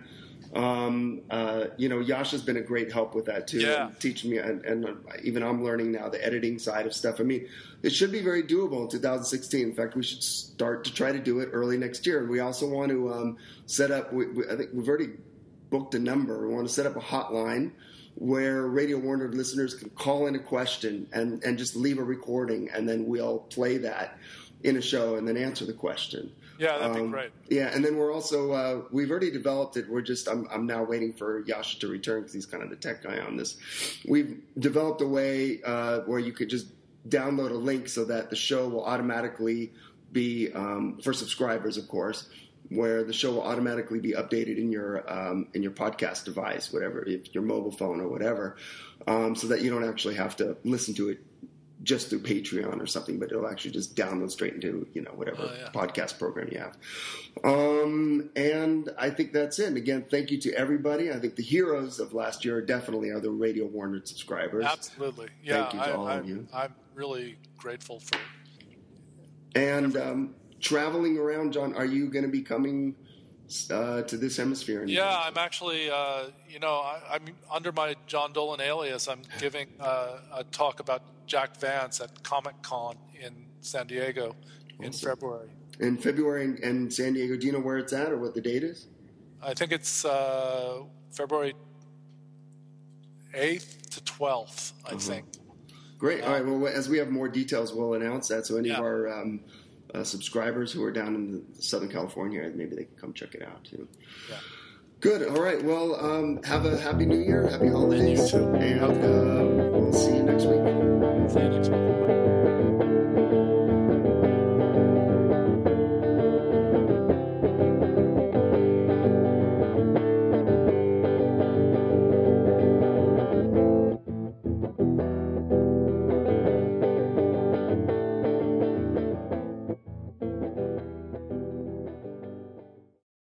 A: Yasha's been a great help with that too, and teaching me, and even I'm learning now the editing side of stuff. I mean, it should be very doable in 2016. In fact, we should start to try to do it early next year. And we also want to set up. I think we've already booked a number. We want to set up a hotline where Radio Warner listeners can call in a question and just leave a recording, and then we'll play that in a show and then answer the question.
B: Yeah, that'd be great.
A: Yeah, and then we're also we've already developed it. I'm now waiting for Yasha to return because he's kind of the tech guy on this. We've developed a way where you could just download a link so that the show will automatically be for subscribers, of course, where the show will automatically be updated in your podcast device, whatever, if your mobile phone or whatever, so that you don't actually have to listen to it just through Patreon or something, but it'll actually just download straight into, whatever podcast program you have. And I think that's it. And again, thank you to everybody. I think the heroes of last year definitely are the Radio Warner subscribers.
B: Absolutely. Yeah,
A: thank you to all of you.
B: I'm really grateful for
A: And traveling around, John, are you going to be coming to this hemisphere?
B: Yeah, I'm actually, I'm under my John Dolan alias. I'm giving a talk about Jack Vance at Comic-Con in San Diego in February.
A: In February in San Diego. Do you know where it's at or what the date is?
B: I think it's February 8th to 12th, I think.
A: Great. All right. Well, as we have more details, we'll announce that. So any of our subscribers who are down in Southern California, maybe they can come check it out too. Yeah. Good. All right. Well, have a happy New Year, happy holidays,
B: and you too.
A: And